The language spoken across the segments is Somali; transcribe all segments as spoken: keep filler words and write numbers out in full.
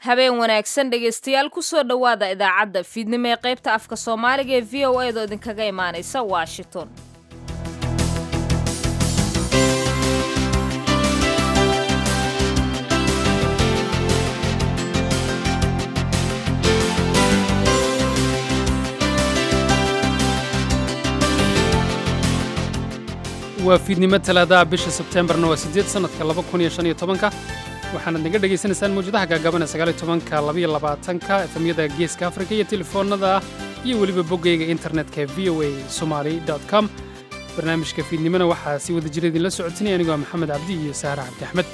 habeen wanaagsan dhegaystayaal ku soo dhowaada idaacadda fiidnimo ee qaybta afka Soomaaliga ee V O A da idinkaga imaanaysa Washington. waa fiidnimo talaada bisha Sebteembarna waa sideed sanadka laba kun iyo shan iyo tobanka waxaana naga dhageysanaysaan mawjadaha gaagaaban ee sagaal iyo tobanka laba iyo labaatanka efemyada geeska Afrika iyo telefoonada iyo weliba boggayga internetka v o a somali dot com barnaamijka fiidnimona waxaa si wada jira idinla socotinaya anigoo ah Maxamed Cabdi iyo Sahra Cabdi Axmed.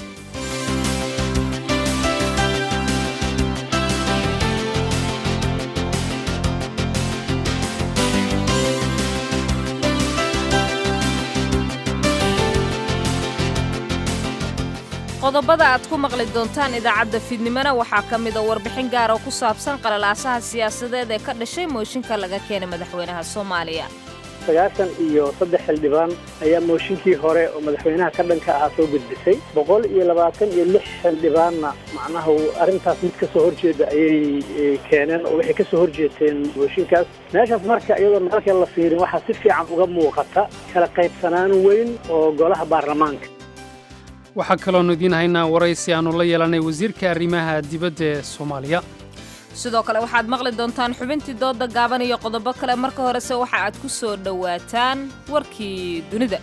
qodobada aad ku maqli doontaan idaacadda fiidnimona waxaa ka mid ah warbixin gaar ah oo ku saabsan qalalaasaha siyaasadeed ee ka dhashay mooshinka laga keenay madaxweynaha Soomaaliya. sagaashan iyo saddex xildhibaan ayaa mooshinkii hore oo madaxweynaha ka dhanka ahaa soo gudbisay boqol iyo labaatan iyo lix xildhibaanna macnaha arrintaas mid ka soo horjeeda ayay keeneen oo waxay ka soo horjeeteen mooshinkaas meeshaas marka iyadoo marka la fiirin waxaa si fiican uga muuqata kala qaybsanaan weyn oo golaha baarlamaanka. waxaa kaloonu idiin haynaa waraysi aanu la yeelanay wasiirka arrimaha dibadda ee Soomaaliya. sidoo kale waxaad maqli doontaan xubintii dooda gaaban iyo qodobo kale marka horese waxa aad ku soo dhawaataan warkii dunida.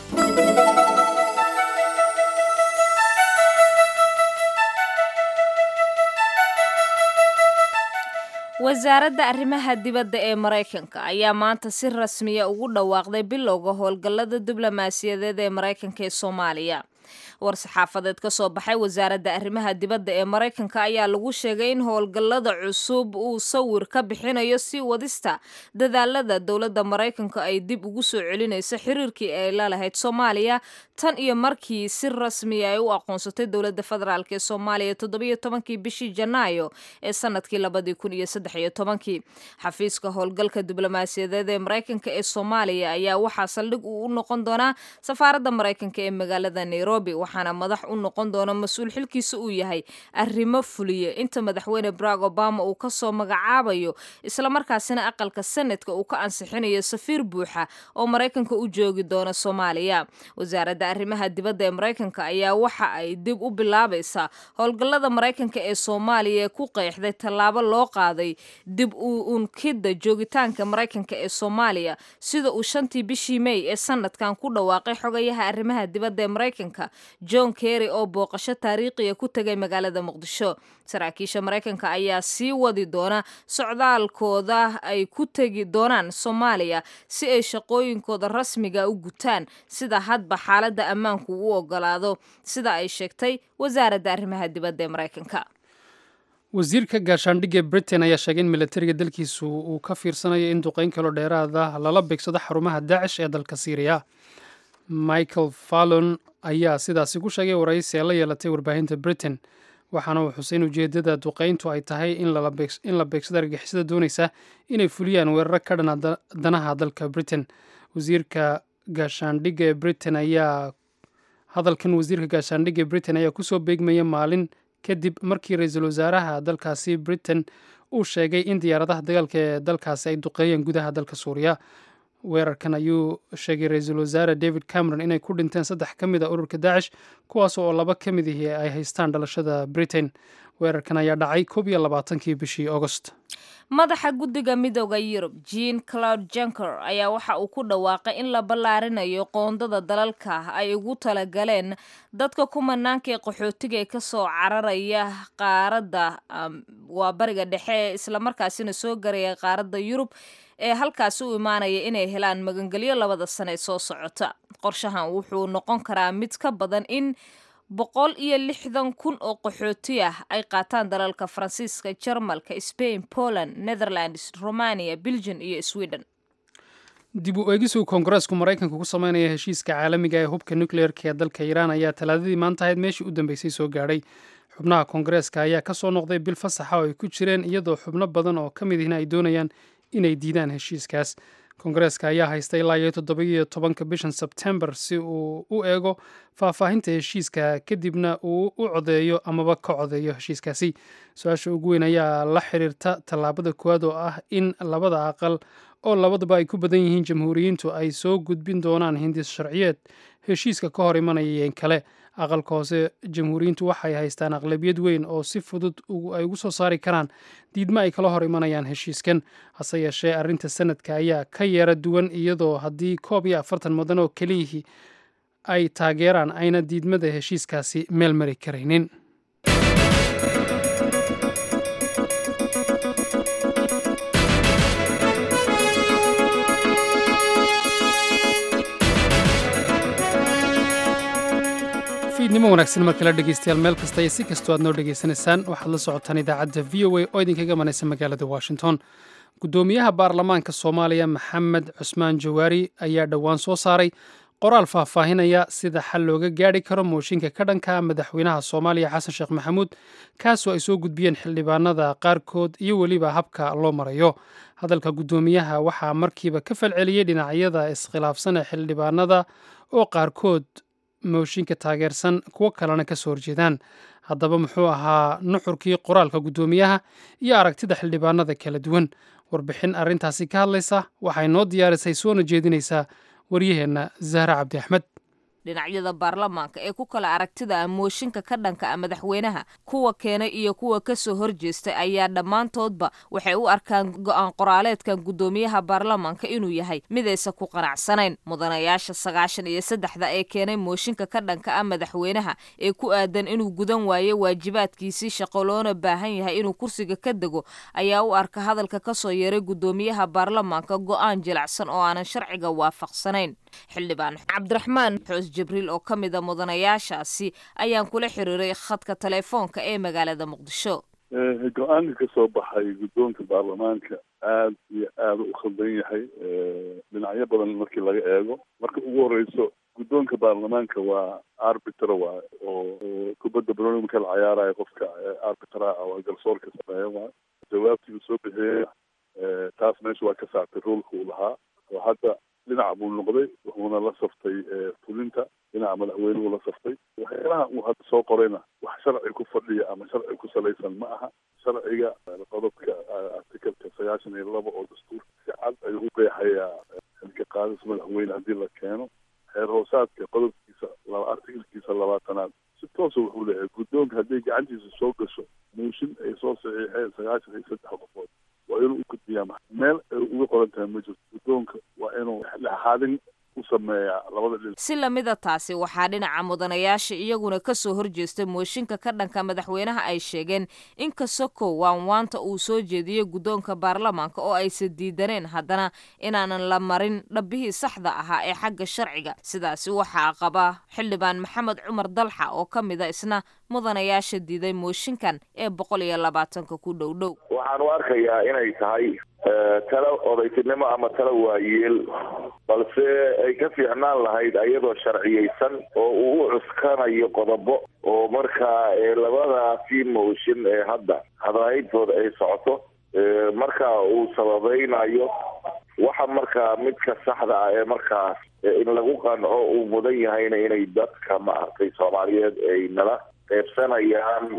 wasaaradda arrimaha dibadda ee Mareykanka ayaa maanta si rasmi ah ugu dhawaaqday bilowga howlgallada diblomaasiyadeed ee Mareykanka ee Soomaaliya. war-saxaafadeed ka soo baxay wasaaradda arrimaha dibadda ee Mareykanka ayaa lagu sheegay in howlgallada cusub uu sawir ka bixinayo si wadista dadaalada dowladda Mareykanka ay dib ugu soo celinayso xiriirkii ay la lahayd Soomaaliya tan iyo markii si rasmi ah ay u aqoonsatay dowladda federaalka ee Soomaaliya toddoba iyo tobankii bishii Janaayo ee sanadkii laba kun iyo saddex iyo tobankii. xafiiska howlgalka diblomaasiyadeed ee Mareykanka ee Soomaaliya ayaa waxaa saldhig u noqon doona safaaradda Mareykanka ee magaalada Nairobi, waxaana madax u noqon doona mas'uul xilkiisa uu yahay arrimo fuliye inta madaxweyne Barack Obama uu ka soo magacaabayo isla markaasina aqalka Senatka uu ka ansixinayo safiir buuxa oo Mareykanka u joogi doona Soomaaliya. wasaaradda arrimaha dibadda ee Mareykanka ayaa waxa ay dib u bilaabaysaa howlgallada Mareykanka ee Soomaaliya ee ku qeexday tallaabo loo qaaday dib u unkida joogitaanka Mareykanka ee Soomaaliya sida uu shantii bishii May ee sanadkan ku dhawaaqay xogayaha arrimaha dibadda ee Mareykanka John Kerry oo booqasho taariikhi ah ku tagay magaalada Muqdisho. saraakiisha Mareykanka ayaa sii wadi doona socdaalkooda ay ku tagi doonaan Soomaaliya si ay shaqooyinkooda rasmiga u gutaan sida hadba xaaladda ammaanku u ogolaado sida ay sheegtay wasaaradda arrimaha dibadda ee Mareykanka. wasiirka gaashaandhigga Britain ayaa sheegay in militariga dalkiisu uu ka fiirsanayo in duqeyn kalo dheeraada lala beegsado xarumaha Daesh ee dalka Syria. Michael Fallon ayaa sidaasi ku sheegay waraysi ay la yeelatay warbaahinta Britain, waxaana uu xusay in ujeedada duqeyntu ay tahay in la beegsado argagixisada doonaysa inay fuliyaan weeraro ka dhana danaha dalka Britain. wasiirka gaashaandhigga ee Britain ayaa hadalkan wasiirka gaashaandhigga ee Britain ayaa kusoo beegmaya maalin kadib markii ra'iisul wasaaraha dalkaasi Britain uu sheegay in diyaaradaha dagaalka ee dalkaasi ay duqeeyeen gudaha dalka Suuriya. weerarkan ayuu sheegay ra'iisul wasaare David Cameron inay ku dhinteen saddex ka mid ah ururka Daesh kuwaas oo laba ka mid ah ay haystaan dhalashada Britain. weerarkan ayaa dhacay koob iyo labaatankii bishii August. madaxa guddiga midowga Yurub Jean-Claude Juncker ayaa waxa uu ku dhawaaqay in la ballaarinayo qoondada dalalka ay ugu talagaleen dadka kumanaanka ee qaxootiga ee ka soo cararaya qaaradda waa bariga dhexe isla markaasina soo garaya qaaradda Yurub ee halkaas u imaanaya inay helaan magangelyo labada sano ee soo socota. qorshahan wuxuu noqon karaa mid ka badan in boqol iyo lixdan kun oo qaxooti ah ay qaataan dalalka Faransiiska, Jarmalka, Spain, Poland, Netherlands, Romania, Belgium iyo Sweden. dib u eegisuu koongareesku Mareykanka ku sameynaya heshiiska caalamiga ee hubka nuclearka ee dalka Iiraan ayaa talaadadii maanta ahayd meeshii u dambeysay soo gaadhay. xubnaha koongareeska ayaa ka soo noqday bil fasaxa oo ay ku jireen iyadoo xubno badan oo ka mid ihna ay doonayaan inay diidaan heshiiskaas. koongareeska ayaa haysta ilaa iyo toddobiyo tobanka bishan sebtembar si uu u eego faahfaahinta heshiiska kadibna uu u codeeyo amaba ka codeeyo heshiiskaasi. su-aasha ugu weyn ayaa la xiriirta tallaabada koowaad oo ah in labada aqal oo labaduba ay ku badan yihiin jamhuuriyiintu ay soo gudbin doonaan hindis sharciyeed heshiiska ka hor imanayeen kale. aqalka hoose jamhuuriyiintu waxay haystaan aqlabiyad weyn oo si fudud ay ugu soo saari karaan diidmo ay kala hor imanayaan heshiiskan. hase yeeshee arrinta sanadka ayaa ka yeera duwan, iyadoo haddii koob iyo afartan mudan oo keliyihii ay taageeraan ayna diidmada heshiiskaasi meel mari karaynin. fiidnimo wanaagsan mar kale dhegeystayaal, meel kasta iyo si kastoo aad noo dhegeysanaysaan. waxaad la socotaan idaacadda v o a oo idinkaga imanaysa magaalada washington. guddoomiyaha baarlamaanka soomaaliya maxamed cusmaan jawaari ayaa dhowaan soo saaray qoraal faahfaahinaya sida xal looga gaari karo mooshinka ka dhanka madaxweynaha soomaaliya xasan sheekh maxamuud, kaasoo ay soo gudbiyeen xildhibaanada qaarkood iyo weliba habka loo marayo. hadalka guddoomiyaha waxaa markiiba ka falceliyey dhinacyada iskhilaafsan ee xildhibaanada oo qaarkood mooshinka taageersan, kuwo kalena ka soo horjeedaan. haddaba muxuu ahaa nuxurkii qoraalka guddoomiyaha iyo aragtida xildhibaanada kala duwan? warbixin arrintaasi ka hadlaysa waxay noo diyaarisay soona jeedinaysaa waryaheenna zahra cabdi axmed. dhinacyada baarlamaanka ee ku kala aragtida ah mooshinka ka dhanka ah madaxweynaha, kuwa keenay iyo kuwa ka soo horjeestay ayaa dhammaantoodba waxay u arkaan go'aan qoraaleedkan guddoomiyaha baarlamaanka inuu yahay midaysa ku qanacsanayn. mudanayaasha sagaashan iyo saddexda ee keenay mooshinka ka dhanka ah madaxweynaha ee ku aadan inuu gudan waayo waajibaadkiisii shaqo loona baahan yahay inuu kursiga ka dego ayaa u arka hadalka ka soo yeeray guddoomiyaha baarlamaanka go'aan jilacsan oo aanan sharciga waafaqsanayn. xildhibaan cabdiraxmaan xoos jibriil oo ka mid a mudanayaashaasi ayaan kula xiriiray khadka telefoonka ee magaalada muqdisho. go-aanka ka soo baxay guddoonka baarlamaanka aad iyo aada u khaldan yahay dhinacyo badan markii laga eego. marka ugu horeyso guddoonka baarlamaanka waa arbitra waay oo kubadda barnaamijka la cayaarayo qofka arbitra oo garsoorka sameeya waay. jawaabtii uu soo bixiyey taas meesha waa ka saartay roolka uu lahaa oo hadda dhinaca buu noqday, wuxuuna la saftay fulinta, dhinaca madaxweynuhu la saftay. waxyaalaha uu hadda soo qorayna wax sharci ku fadhiya ama sharci ku salaysan ma aha. sharciga qodobka artikalka sagaashan iyo laba oo dastuurka si cad ayuu u qeexayaa xilka qaadis madaxweyne haddii la keeno. xeer hoosaadka qodobkiisa artikalkiisa labaatanaad si toosa wuxuu leeyahay guddoonka hadday gacantiisa soo gasho mooshin ay soo saxiixeen sagaashan iyo saddex qofood waa inuu u gudbiyaa meel ay uga qoran tahay ma jirto. guddoonka waa inuu dhexdhexaadin u sameeyaa labada dhinac. si lamida taasi waxaa dhinaca mudanayaasha iyaguna ka soo horjeestay mooshinka ka dhanka madaxweynaha ay sheegeen in kasoko waanwaanta uu soo jeediyey guddoonka baarlamaanka oo aysan diidaneen, haddana inaanan la marin dhabbihii saxda ahaa ee xagga sharciga. sidaasi waxaa qaba xildhibaan maxamed cumar dalxa oo ka mid a isna mudanayaasha diiday mooshinkan ee boqol iyo labaatanka ku dhow dhow. waxaan u arkayaa inay tahay tala odaytinimo ama tala waayeel, balse ay ka fiicnaan lahayd ayadoo sharciyeysan oo uu u cuskanayo qodobo oo markaa labadaasi mooshin ee hadda hadahayntooda ay socoto marka uu sababaynayo waxa markaa midka saxda ah ee markaas in lagu qanco uu mudan yahayna inay dadka maaragtay soomaaliyeed ay nala qaybsanayaan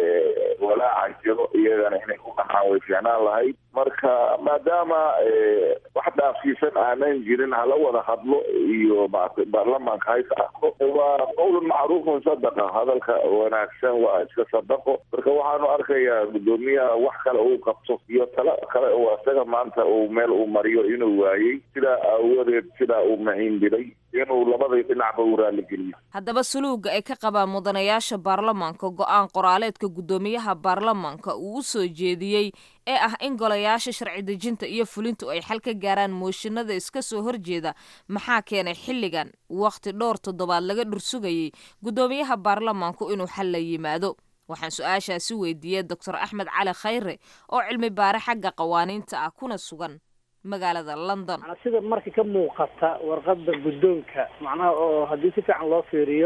walaaca jiro iyagana inay ku qancaan way fiicnaan lahayd. marka maadaama wax dhaafsiisan aanan jirin hala wada hadlo iyo maaragtay baarlamaanka hays arko waa qowlun macruufun sadaqa, hadalka wanaagsan waa iska sadaqo. marka waxaanu arkayaa guddoomiyaha wax kale uu qabto iyo tala kale oo isaga maanta uu meel uu mariyo inuu waayey, sidaa aawadeed sidaa uu mahiindiray inuu labadii dhinacba u raaligeliyo. haddaba suluuga ay ka qabaan mudanayaasha baarlamaanka go-aan qoraaleedka guddoomiyaha baarlamaanka uu u soo jeediyey ee ah in golayaasha sharci dejinta iyo fulintu ay xal ka gaaraan mooshinada iska soo horjeeda, maxaa keenay xilligan wakhti dhowr toddobaad laga dhursugayey guddoomiyaha baarlamaanku inuu xal la yimaado? waxaan su-aashaasi weydiiyey doctor axmed cali khayre oo cilmi baare xagga qawaaniinta ah kuna sugan magaalada London. sida markii ka muuqata warqadda guddoonka macnaha oo haddii si fiican loo fiiriyo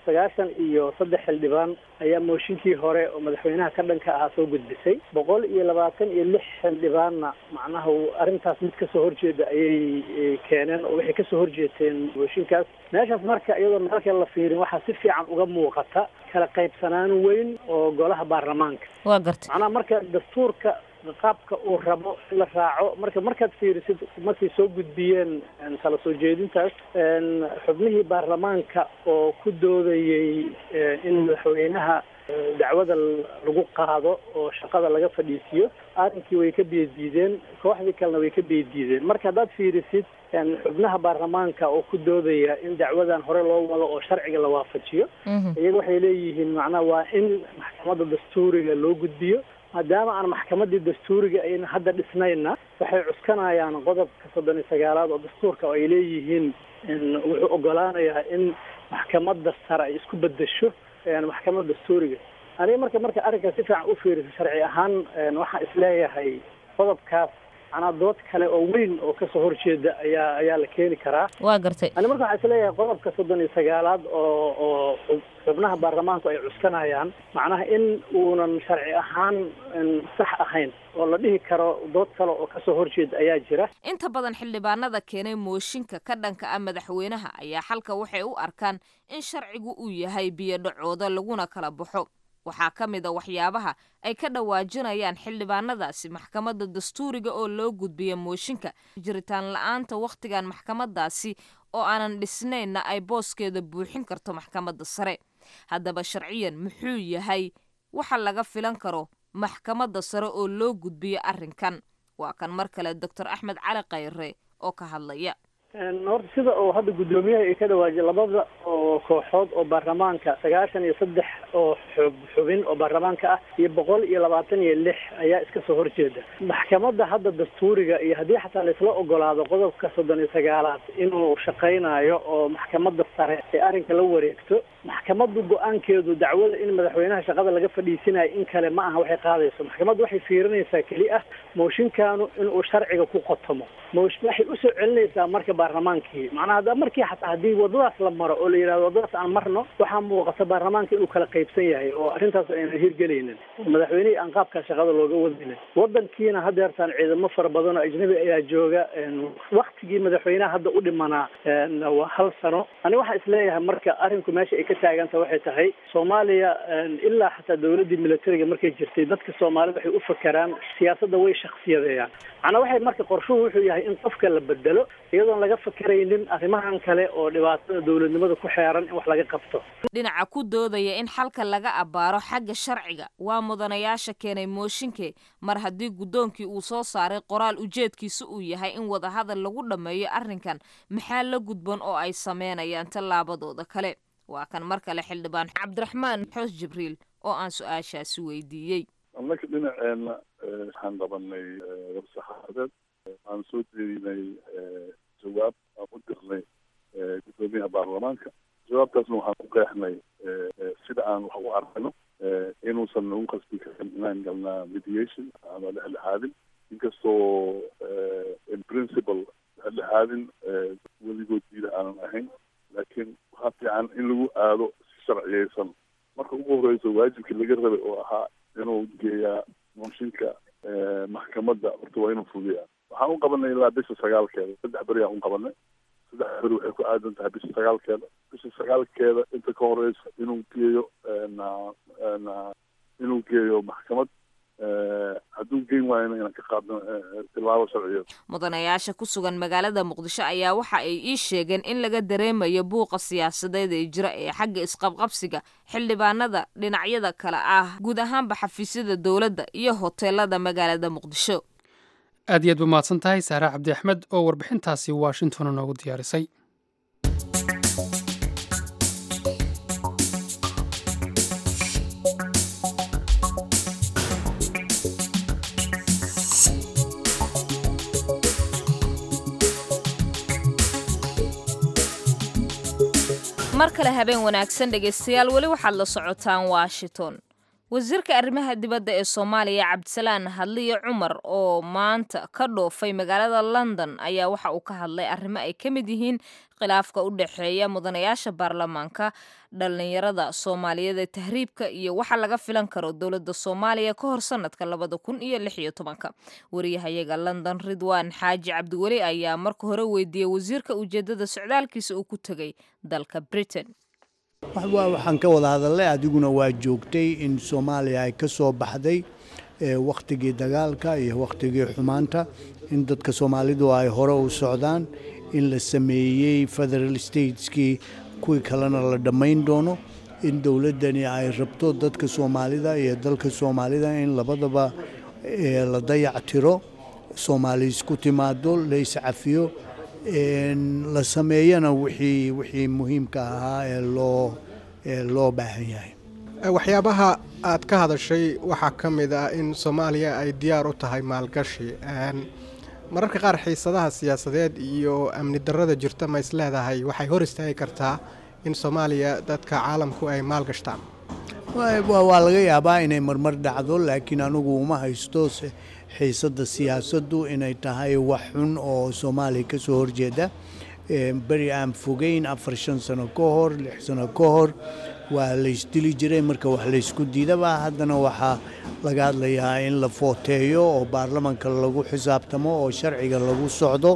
sagaashan iyo saddex xildhibaan ayaa mooshinkii hore oo madaxweynaha ka dhanka ahaa soo gudbisay boqol iyo labaatan iyo lix xildhibaanna macnaha arrintaas mid kasoo horjeeda ayay keeneen oo waxay kasoo horjeeteen mooshinkaas meeshaas marka iyadoo nalalka la fiirin waxaa si fiican uga muuqata kala qaybsanaan weyn oo golaha baarlamaanka waa gartay macnaha marka dastuurka qaabka uu rabo in la raaco marka markaad fiirisid markay soo gudbiyeen kala soo jeedintaas xubnihii baarlamaanka oo ku doodayay in madaxweynaha dacwada lagu qaado oo shaqada laga fadhiisiyo arrinkii way ka biyadiideen kooxdii kalena way ka biyadiideen marka haddaad fiirisid xubnaha baarlamaanka oo ku doodaya in dacwadan hore loo wado oo sharciga la waafajiyo iyaga waxay leeyihiin macnaha waa in maxkamadda dastuuriga loo gudbiyo maadaama aan maxkamaddii dastuuriga ayna hadda dhisnayna waxay cuskanayaan qodobka soddon iyo sagaalaad oo dastuurka oo ay leeyihiin wuxuu ogolaanayaa in maxkamadda sare ay isku bedesho maxkamadda dastuuriga aniga marka marka arrinkaas si fiican u fiiriso sharci ahaan waxaan isleeyahay qodobkaas macnaa dood kale oo weyn oo kasoo horjeeda ayaa ayaa la keeni karaa waa gartay ani marka waxaan isleeyahay qodobka soddon iyo sagaalaad oo oo xubnaha baarlamaanku ay cuskanayaan macnaha in uunan sharci ahaan sax ahayn oo la dhihi karo dood kale oo kasoo horjeeda ayaa jira inta badan xildhibaanada keenay mooshinka ka dhanka ah madaxweynaha ayaa xalka waxay u arkaan in sharcigu uu yahay biyo dhacooda laguna kala baxo waxaa ka mid a waxyaabaha ay ka dhawaajinayaan xildhibaanadaasi maxkamadda dastuuriga oo loo gudbiya mooshinka jiritaan la-aanta wakhtigan maxkamadaasi oo aanan dhisnaynna ay booskeeda buuxin karto maxkamadda sare haddaba sharciyan muxuu yahay waxa laga filan karo maxkamadda sare oo loo gudbiyo arrinkan waa kan mar kale doctor axmed cali khayre oo ka hadlaya horta sida oo hadda guddoomiyaha ay ka dhawaajiyay labada oo kooxood oo baarlamaanka sagaashan iyo saddex oo xub xubin oo baarlamaanka ah iyo boqol iyo labaatan iyo lix ayaa iska soo horjeeda maxkamadda hadda dastuuriga iyo haddii xataa laisla ogolaado qodobka soddon iyo sagaalaad inuu shaqaynayo oo maxkamadda sare ee arrinka la wareegto maxkamaddu go-aankeedu dacwada in madaxweynaha shaqada laga fadhiisinayo in kale ma aha waxay qaadayso maxkamaddu waxay fiirinaysaa keli ah mooshinkaanu inuu sharciga ku qotomo moosh waxay usoo celinaysaa marka baarlamaankii macnaha hadda markii xataa haddii wadadaas la maro oo la yidhahdo wadadaas aan marno waxaa muuqata baarlamaanka inuu kala qaybsan yahay oo arrintaas aynan hirgelaynin madaxweynihii aan qaabkaa shaqada looga wadinin wadankiina haddeertaan ciidamo fara badan oo ajnabi ayaa jooga waktigii madaxweynaha hadda u dhimanaa waa hal sano ani waxaa isleeyahay marka arrinku meesha ay ka taaganta waxay tahay soomaaliya ilaa xataa dawladdii militariga markay jirtay dadka soomaalida waxay u fakeraan siyaasadda way shaksiyadeeyaan macnaa waxay marka qorshuhu wuxuu yahay in qofka la bedelo iyadoon laga fakeraynin arrimahan kale oo dhibaatada dawladnimada ku xeeran in wax laga qabto dhinaca ku doodaya in xalka laga abbaaro xagga sharciga waa mudanayaasha keenay mooshinke mar haddii guddoonkii uu soo saaray qoraal ujeedkiisa uu yahay in wadahadal lagu dhammeeyo arrinkan maxaa la gudban oo ay sameynayaan tallaabadooda kale waa kan mar kale xildhibaan cabdiraxmaan xoos jibriil oo aan su-aashaasi weydiiyey annaka dhinaceena waxaan qabanay warsaxaafadeed aan soo jeedinay jawaab aan u dirnay guddoomiyaha baarlamaanka jawaabtaasna waxaan ku qeexnay sida aan wax u arkayno inuusan nagu qasbi karin inaan galnaa mediation ama dhexdhexaadin inkastoo in principle dhexdhexaadin weligood diida aanan ahayn laakiin waxaa fiican in lagu aado si sharciyeysan marka ugu horeyso waajibkii laga rabay oo ahaa inuu geeyaa mooshinka maxkamadda horta waa inuu fuliyaa waxaan u qabanay ilaa bisha sagaalkeeda saddex beri aan u qabanay saddex beri waxay ku aadan tahay bisha sagaalkeeda bisha sagaalkeeda inta ka horeysa inuu geeyo na na inuu geeyo maxkamad hadduu geyn waayana inaan ka qaadno tilaabo sharciyeed mudanayaasha ku sugan magaalada muqdisho ayaa waxa ay ii sheegeen in laga dareemayo buuqa siyaasadeed ee jira ee xagga isqabqabsiga xildhibaanada dhinacyada kale ah guud ahaanba xafiisyada dowladda iyo hoteelada magaalada muqdisho aad iyo aad bu mahadsan tahay sahra cabdi axmed oo warbixintaasi washington noogu diyaarisay mar kale habeen wanaagsan dhegaystayaal weli waxaad la socotaan washington wasiirka arrimaha dibadda ee Soomaaliya Cabdisalaan Hadliye Cumar oo maanta ka dhoofay magaalada London ayaa waxa uu ka hadlay arrimo ay ka mid yihiin khilaafka u dhaxeeya mudanayaasha baarlamaanka dhalinyarada Soomaaliyeed ee tahriibka iyo waxa laga filan karo dowladda Soomaaliya ka hor sanadka labada kun iyo lix iyo tobanka. Wariyahayaga London Ridwaan Xaaji Cabdiweli ayaa marka hore weydiiyay wasiirka ujeedada socdaalkiisa uu ku tagay dalka Britain. waxaan ka wada hadalay adiguna waa joogtay in Soomaaliya ay ka soo baxday waqtigii dagaalka iyo waqtigii xumaanta in dadka Soomaalidu ay hore u socdaan in la sameeyay federal stateski kuwii kalena la dhammayn doono in dowladani ay rabto dadka Soomaalida iyo dalka Soomaalida in labadaba la dayactiro Soomaali isku timaado la iscafiyo la sameeyana wixii wixii muhiimka ahaa ee loo ee loo baahan yahay. waxyaabaha aad ka hadashay waxaa ka mid ah in Soomaaliya ay diyaar u tahay maalgashi mararka qaar xiisadaha siyaasadeed iyo amni darrada jirta ma isleedahay waxay hor istaagi kartaa in Soomaaliya dadka caalamku ay maalgashtaan. waa laga yaabaa inay marmar dhacdo laakiin anigu uma haysto xiisada siyaasaddu inay tahay wax xun oo Soomaaliya ka soo horjeeda bari aan fogeyn afar shan sano ka hor lix sano ka hor waa la isdili jiray marka wax la isku diidaba haddana waxaa laga hadlayaa in la footeeyo oo baarlamaanka lagu xisaabtamo oo sharciga lagu socdo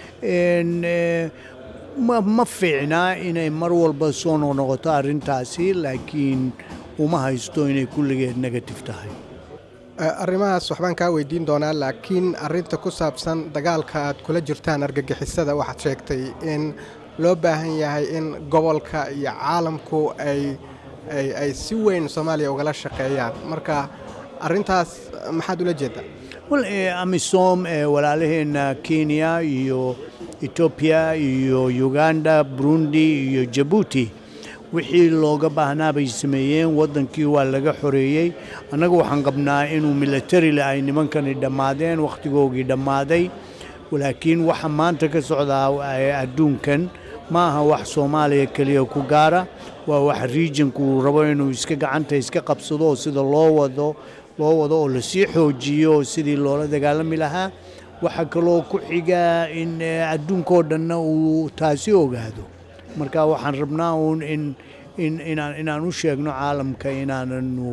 ma fiicna inay mar walba soo noqoto arrintaasi laakiin uma haysto inay kulligeed negative tahay. arrimahaas waxbaan kaa weydiin doonaa laakiin arrinta ku saabsan dagaalka aad kula jirtaan argagixisada waxaad sheegtay in loo baahan yahay in gobolka iyo caalamku ay ay ay si weyn Soomaaliya ugala shaqeeyaan marka arrintaas maxaad ula jeedaa? wal amisom walaalaheena Kenya iyo Ethiopia iyo Uganda Burundi iyo Djibouti wixii looga baahnaa bay sameeyeen wadankii waa laga xoreeyay anagu waxaan qabnaa inuu military la ay nimankani dhamaadeen waqtigoogii dhamaaday laakiin waxa maanta ka socda adduunkan ma aha wax Soomaaliya kaliya ku gaara waa wax regionku rabo inuu iska gacanta iska qabsado sida loo wado loo wado oo la sii xoojiyo sidii loola dagaalami lahaa waxa kaloo ku xiga in adduunko dhanna uu taasi ogaado marka waxaan rabnaa in in inaan inaan u sheegno caalamka inaananu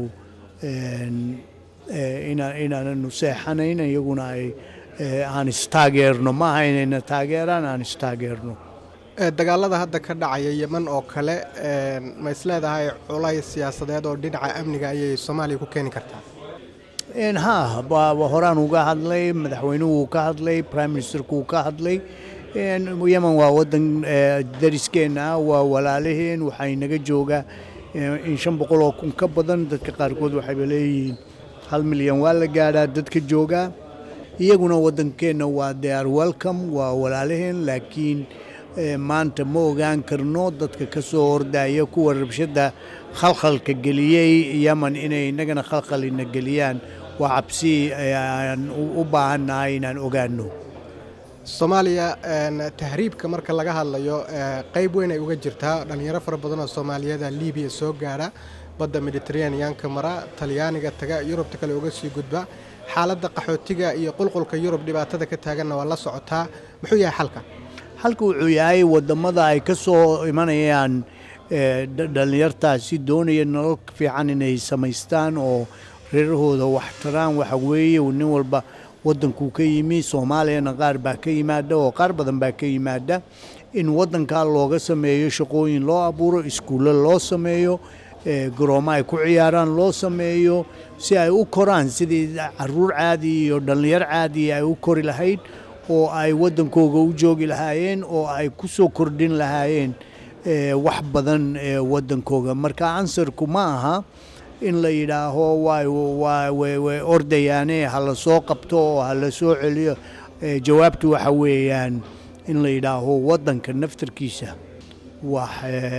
inaan inaananu seexanayn iyaguna ay aan istaageerno ma aha inayna taageeraan aan istaageerno. dagaalada hadda ka dhacaya Yemen oo kale ma isleedahay culays siyaasadeed oo dhinaca amniga ayay Soomaaliya ku keeni kartaa? een ha horaan uga hadlay madaxweynuhu ka hadlay prime ministerku ka hadlay Yemen waa wadan dariskeena waa walaalaheen waxay naga jooga in shan boqol oo kun ka badan dadka qaarkood waxay leeyihiin hal milyan waa la gaaraa dadka jooga iyaguna wadankeena waa they are welcome waa walaalaheen laakiin maanta ma ogaan karno dadka ka soo ordaya kuwa rabshada khalkhalka geliyay Yemen inay nagana khalkhalina geliyaan waa cabsi aan u baahanahay inaan ogaano. Soomaaliya tahriibka marka laga hadlayo qayb weyn ay uga jirtaa dhalinyaro fara badan oo Soomaaliyeed ah Liibiya soo gaara badda Mediterranean-ka mara Talyaaniga taga Yurubta kale uga sii gudba xaaladda qaxootiga iyo qulqulka Yurub dhibaatada ka taaganna waa la socotaa muxuu yahay xalka? halka wuxuu yahay wadamada ay ka soo imanayaan dhalinyartaasi doonaya nolol fiican inay samaystaan oo reerahooda wax taraan waxa weeye nin walba wadanku ka yimi Soomaaliyana qaar baa ka yimaada oo qaar badan baa ka yimaada in wadanka looga sameeyo shaqooyin loo abuuro iskuulo loo sameeyo garoomo ay ku ciyaaraan loo sameeyo si ay u koraan sidii caruur caadi iyo dhalinyar caadi ay u kori lahayd oo ay wadankooga u joogi lahaayeen oo ay ku soo kordhin lahaayeen wax badan wadankooga marka ansarku ma aha in la yidhaaho waa way ordayaane hala soo qabto oo hala soo celiyo jawaabtu waxa weeyaan in la yidhaaho wadanka naftarkiisa wax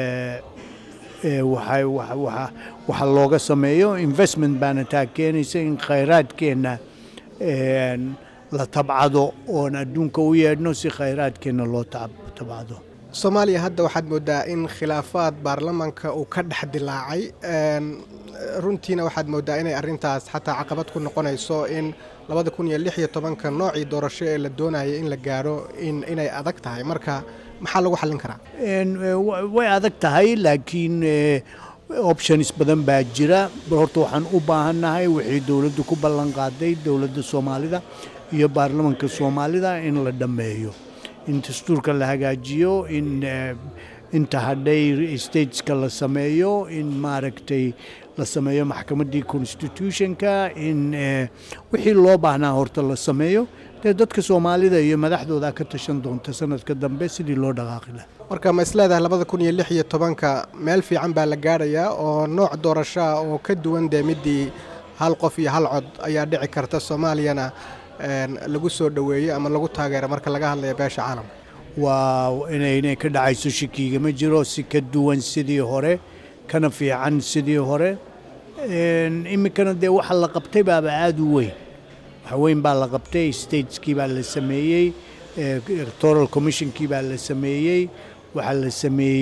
waxay waxa looga sameeyo investment baana taa keenaysa in khayraadkeena la tabcado oon adduunka u yeedhno si khayraadkeena loo tabcado. soomaaliya hadda waxaad moodaa in khilaafaad baarlamaanka uu ka dhex dilaacay runtiina waxaad moodaa inay arrintaas xataa caqabad ku noqonayso in labada kun iyo lix iyo tobanka noocii doorasho ee la doonaya in la gaaro in inay adag tahay marka maxaa lagu xallin karaa way adag tahay laakiin options badan baa jira horta waxaan u baahannahay wixii dowladdu ku ballan qaaday dowladda soomaalida iyo baarlamaanka soomaalida in la dhammeeyo in dastuurka la hagaajiyo in inta hadhay stateska la sameeyo in maaragtay la sameeyo maxkamaddii constitutionka in wixii loo baahnaa horta la sameeyo dee dadka soomaalida iyo madaxdooda ka tashan doonta sanadka dambe sidii loo dhaqaaqi lahaa marka ma isleedahay labada kun iyo lix iyo tobanka meel fiican baa la gaarayaa oo nooc doorashaa oo ka duwan dee midii hal qof iyo hal cod ayaa dhici karta soomaaliyana lagu soo dhoweeyo ama lagu taageero marka laga hadlayo beesha caalamka waa inaynay ka dhacayso shakiga ma jiro si ka duwan sidii hore kana fiican sidii hore iminkana dee waxa la qabtay baaba aada u weyn wax weyn baa la qabtay stateskii baa la sameeyey electoral commissionkii baa la sameeyey waxaa la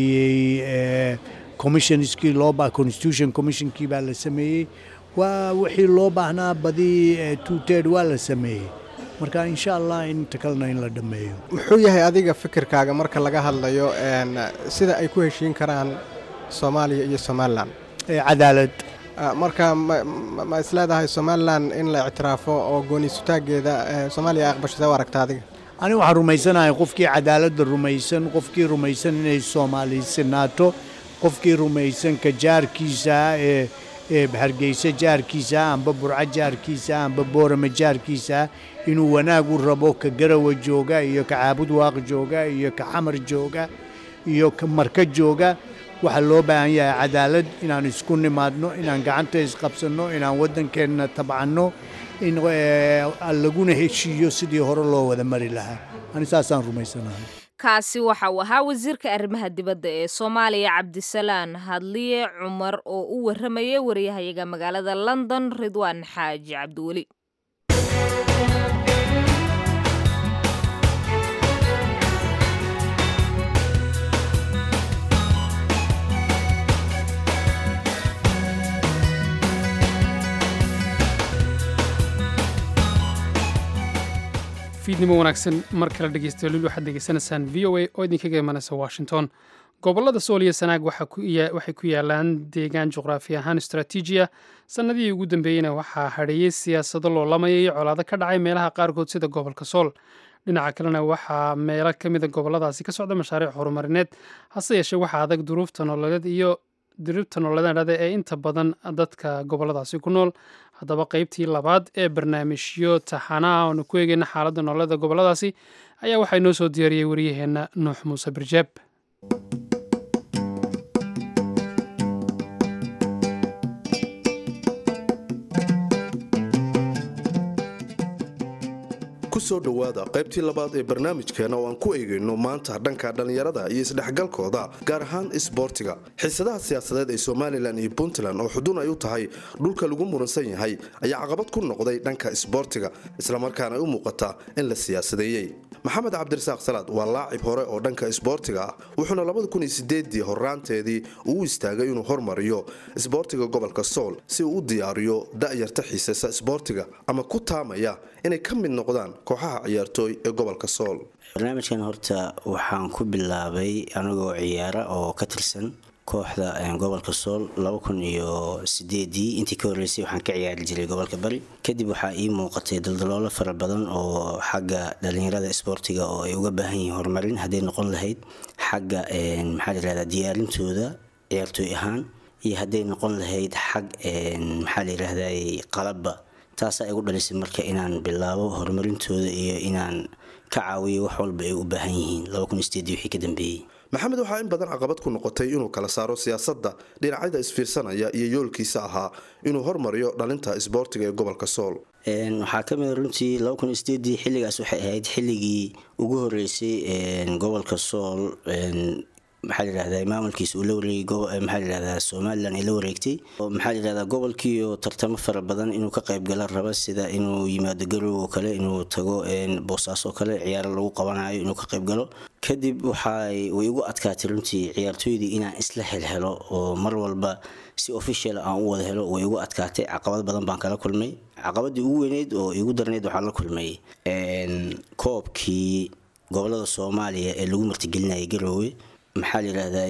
sameeyey commissionskii looba constitution commissionkii baa la sameeyey waa wixii loo baahnaa badii two third waa la sameeyey marka insha allah inta kalena in la dhammeeyo muxuu yahay adiga fikirkaaga marka laga hadlayo sida ay ku heshiin karaan soomaaliya iyo somalilan cadaalad marka ma isleedahay somalilan in la ictiraafo oo gooni sutaageeda soomaaliya aqbashada u aragta adiga aniga waxaan rumaysanahay qofkii cadaaladda rumaysan qofkii rumaysan inay soomaali sinaato qofkii rumaysan ka jaarkiisa ee hargeysa jaarkiisa amba burco jaarkiisa amba boorama jaarkiisa inuu wanaag u rabo ka garawa jooga iyo ka caabud waaq jooga iyo ka xamar jooga iyo ka marka jooga waxaa loo baahan yahay cadaalad inaan isku nimaadno inaan gacanta isqabsanno inaan waddankeenna tabcanno in laguna heshiiyo sidii hore loo wada mari lahaa ani saasaan rumaysanahay kaasi waxa uu ahaa wasiirka arrimaha dibadda ee soomaaliya cabdisalaan hadliye cumar oo u warramayay wariyahayaga magaalada london ridwaan xaaji cabdiweli fiidnimo wanaagsan mar kale dhegeystayaal weli waxaad degeysanaysaan v o a oo idinkaga imanaysa washington gobollada sool iyo sanaag waxay ku yaalaan deegaan juqraafi ahaan istraatiijiya sannadihii ugu dambeeyeyna waxaa hadheeyey siyaasado loolamaya iyo colaado ka dhacay meelaha qaarkood sida gobolka sool dhinaca kalena waxaa meelo ka mida gobolladaasi ka socda mashaariic horumarineed hase yeeshee waxaa adag duruufta nololeed iyo diribta nololeedhada ee inta badan dadka gobolladaasi ku nool haddaba qaybtii labaad ee barnaamijyo taxanaa oonu ku eegeyna xaaladda nololeeda gobolladaasi ayaa waxaa inoo soo diyaariyey wariyaheenna nuux muuse birjeeb kusoo dhowaada qaybtii labaad ee barnaamijkeena oo aan ku eegayno maanta dhanka dhallinyarada iyo isdhexgalkooda gaar ahaan isboortiga xiisadaha siyaasadeed ee somalilan iyo puntland oo xudun ay u tahay dhulka lagu muransan yahay ayaa caqabad ku noqday dhanka isboortiga islamarkaana ay u muuqataa in la siyaasadeeyey maxamed cabdirasaaq salaad waa laacib hore oo dhanka isboortiga ah wuxuuna labada kun iyo sideedii horraanteedii uu istaagay inuu hormariyo isboortiga gobolka sool si uu u diyaariyo da'yarta xiisaysa isboortiga ama ku taamaya inay ka mid noqdaan kooxaha ciyaartooy ee gobolka sool barnaamijkan horta waxaan ku bilaabay anigoo ciyaara oo ka tirsan kooxda gobolka sool laba kun iyo sideedii intii ka horreysay waxaan ka ciyaari jiray gobolka bari kadib waxaa ii muuqatay daldaloolo fara badan oo xagga dhallinyarada isboortiga oo ay uga baahan yihiin horumarin hadday noqon lahayd xagga maxaa la yihahdaa diyaarintooda ciyaartooy ahaan iyo hadday noqon lahayd xag maxaa la yidhahdaa qalabba taasaa igu dhalisay marka inaan bilaabo horumarintooda iyo inaan ka caawiyo wax walba ay u baahan yihiin laba kun iyo sideedii wixii ka dambeeyey maxamed waxaa in badan caqabad ku noqotay inuu kala saaro siyaasadda dhinacyada isfiirsanaya iyo yoolkiisa ahaa inuu hormariyo dhalinta isboortiga ee gobolka sool waxaa ka mid runtii laba kun iyo sideedii xilligaas waxay ahayd xilligii ugu horreysay gobolka sool maxaa la yidhahdaa maamulkiisa uu la wareegay maxaa la yidhahdaa Somaliland ay la wareegtay maxaa la yidhahdaa gobolkii oo tartamo fara badan inuu ka qayb gala raba sida inuu yimaado Garowe oo kale inuu tago Boosaaso kale ciyaar lagu qabanayo inuu ka qayb galo kadib waxay way ugu adkaatay runtii ciyaartoydii inaan isla helhelo oo mar walba si official aan u wada helo way ugu adkaatay caqabad badan baan kala kulmay caqabadii ugu weyneed oo igu darneed waxaa la kulmay een koobkii gobolada Soomaaliya ee lagu martigelinayay Garowe maxaa la yiraahdaa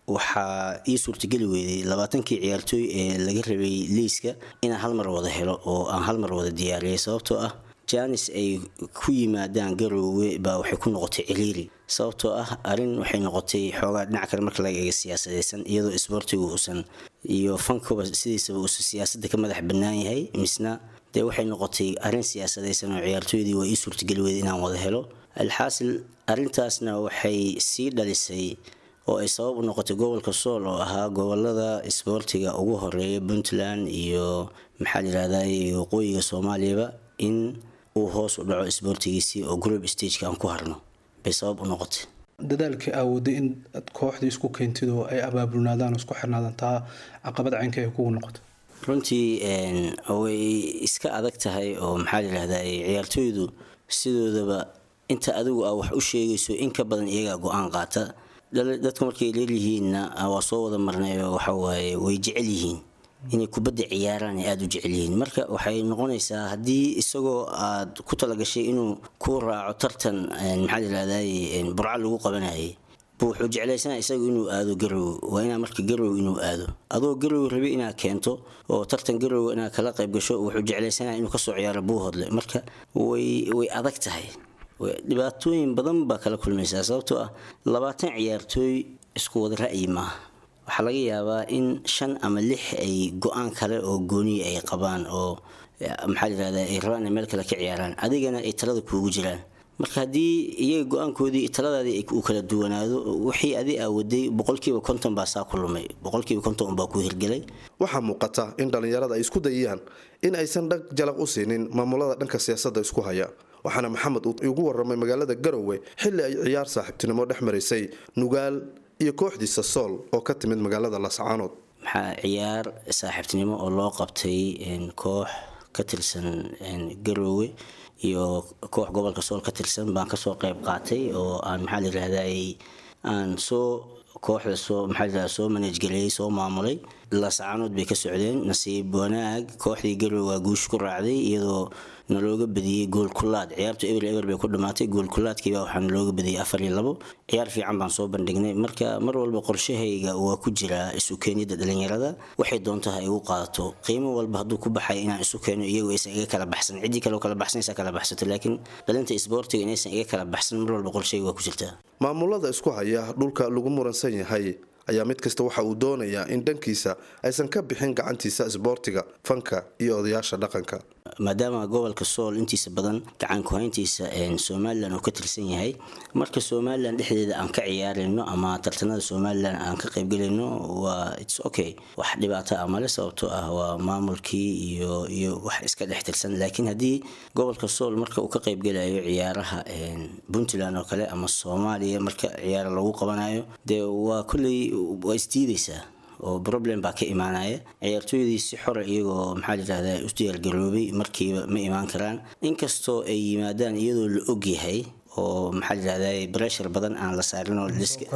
waxaa ii suurtageli weeyday labaatankii ciyaartooy ee laga rabay liiska in hal mar wada helo oo aan hal mar wada diyaariyay sababtoo ah Janice ay ku yimaadaan Garowe baa waxay ku noqotay ciriiri sababtoo ah arin waxay noqotay xoogaa dhinac kale marka laga eego siyaasadeysan iyadoo isboortigu uusan iyo fankuba sidiisaba uu siyaasadda ka madax bannaan yahay misna de waxay noqotay arin siyaasadeysan oo ciyaartooydii way ii suurtageli weeyday inaan wada helo alxaasil arintaasna waxay sii dhalisay oo ay sabab u noqotay gobolka Sool oo ahaa gobolada isboortiga ugu horeeya Puntland iyo maxaa la yiraahdaa waqooyiga Soomaaliya in uu hoos u dhaco isboortigiisii oo group stage-ka aan ku harno bay sabab u noqotay dadaalkii awoodday in kooxda isku keentid oo ay abaabulnaadaan isku xirnaadaan taa caqabad caynka ay kugu noqoto runtii een way iska adag tahay oo maxaa la yiraahdaa ciyaartooydu sidoodaba inta adigu ah wax u sheegayso in ka badan iyaga go'aan qaata dadku markay leeyihiinna waa soo wada marnay waxa waaye way jecel yihiin inay kubadda ciyaaraan aad u jecel yihiin marka waxay noqonaysaa hadii isagoo aad ku talagashay inuu ku raaco tartan maxaa la yiraahdaa burca lagu qabanayay wuxuu jeclaysanaa isagu inuu aado Garowe waa inaa marka Garowe inuu aado adoo Garowe rabay inaa keento oo tartan Garowe inaa kala qayb gasho wuxuu jeclaysanaa inuu ka soo ciyaaro Buuhoodle marka way way adag tahay dhibaatooyin badan baa kala kulmaysaa sababtoo ah labaatan ciyaartooy isku wada ra'yi ma waxa laga yaabaa in shan ama lix ay go'aan kale oo gooni ay qabaan oo maxaa la yiraahdaa ay rabaan meel kale ka ciyaaraan adigana ay talada kuugu jiraan marka hadii iyaga go'aankoodii taladaadii ay u kala duwanaado wixii adi aawaday boqolkiiba konton baa saa kulmay boqolkiiba konton baa ku hirgelay waxa muuqata in dhalinyarada ay isku dayayaan in aysan dhag jalaq u siinin maamulada dhanka siyaasadda isku haya waxaana maxamed uu ugu waramay magaalada Garowe xilli ay ciyaar saaxiibtinimo dhex marisay Nugaal iyo kooxdiisa Sool oo ka timid magaalada Lascaanood maxaa ciyaar saaxiibtinimo oo loo qabtay in koox ka tirsan Garowe iyo koox gobolka Sool ka tirsan baan ka soo qayb qaatay oo aan maxaa la yiraahdaa aan soo kooxda soo maxaa la yiraahdaa soo manage gareeyay soo maamulay Lascaanood bay ka socdeen nasiib wanaag kooxdii Garowe waa guush ku raacday iyadoo nalooga badiyay gool kulaad ciyaartu eber eber bay ku dhamaatay gool kulaadkii baa waxaan looga badiyay afar iyo labo ciyaar fiican baan soo bandhignay marka mar walba qorshahayga waa ku jira isu keenida dhalinyarada waxay doontahay ay u qaadato qiimo walba haduu ku baxay inaan isu keeno iyagoo aysan iga kala baxsan cidii kale oo kala baxsanaysa kala baxsato laakiin dhalinta isboortiga inaysan iga kala baxsan mar walba qorshahayga waa ku jirta maamulada isku haya dhulka lagu muransan yahay ayaa mid kasta waxa uu doonayaa in dhankiisa aysan ka bixin gacantiisa isboortiga fanka iyo odayaasha dhaqanka maadaama gobolka Sool intiisa badan gacan ku hayntiisa ee Somaliland oo ka tirsan yahay marka Somaliland dhexdeeda aan ka ciyaarayno ama tartanada Somaliland aan ka qayb galayno waa it's okay wax dhibaato ah ma leh sababtoo ah waa maamulkii iyo iyo wax iska dhex tirsan laakiin hadii gobolka Sool marka uu ka qayb galayo ciyaaraha ee Puntland oo kale ama Soomaaliya marka ciyaar lagu qabanayo de waa kulli way istiidaysaa oo problem baa ka imaanaya ciyaartooydii si xor iyagoo maxaa la yiraahdaa u diyaar garoobay markiiba ma imaan karaan inkastoo ay yimaadaan iyadoo la og yahay oo maxaa la yiraahdaa pressure badan aan la saarin oo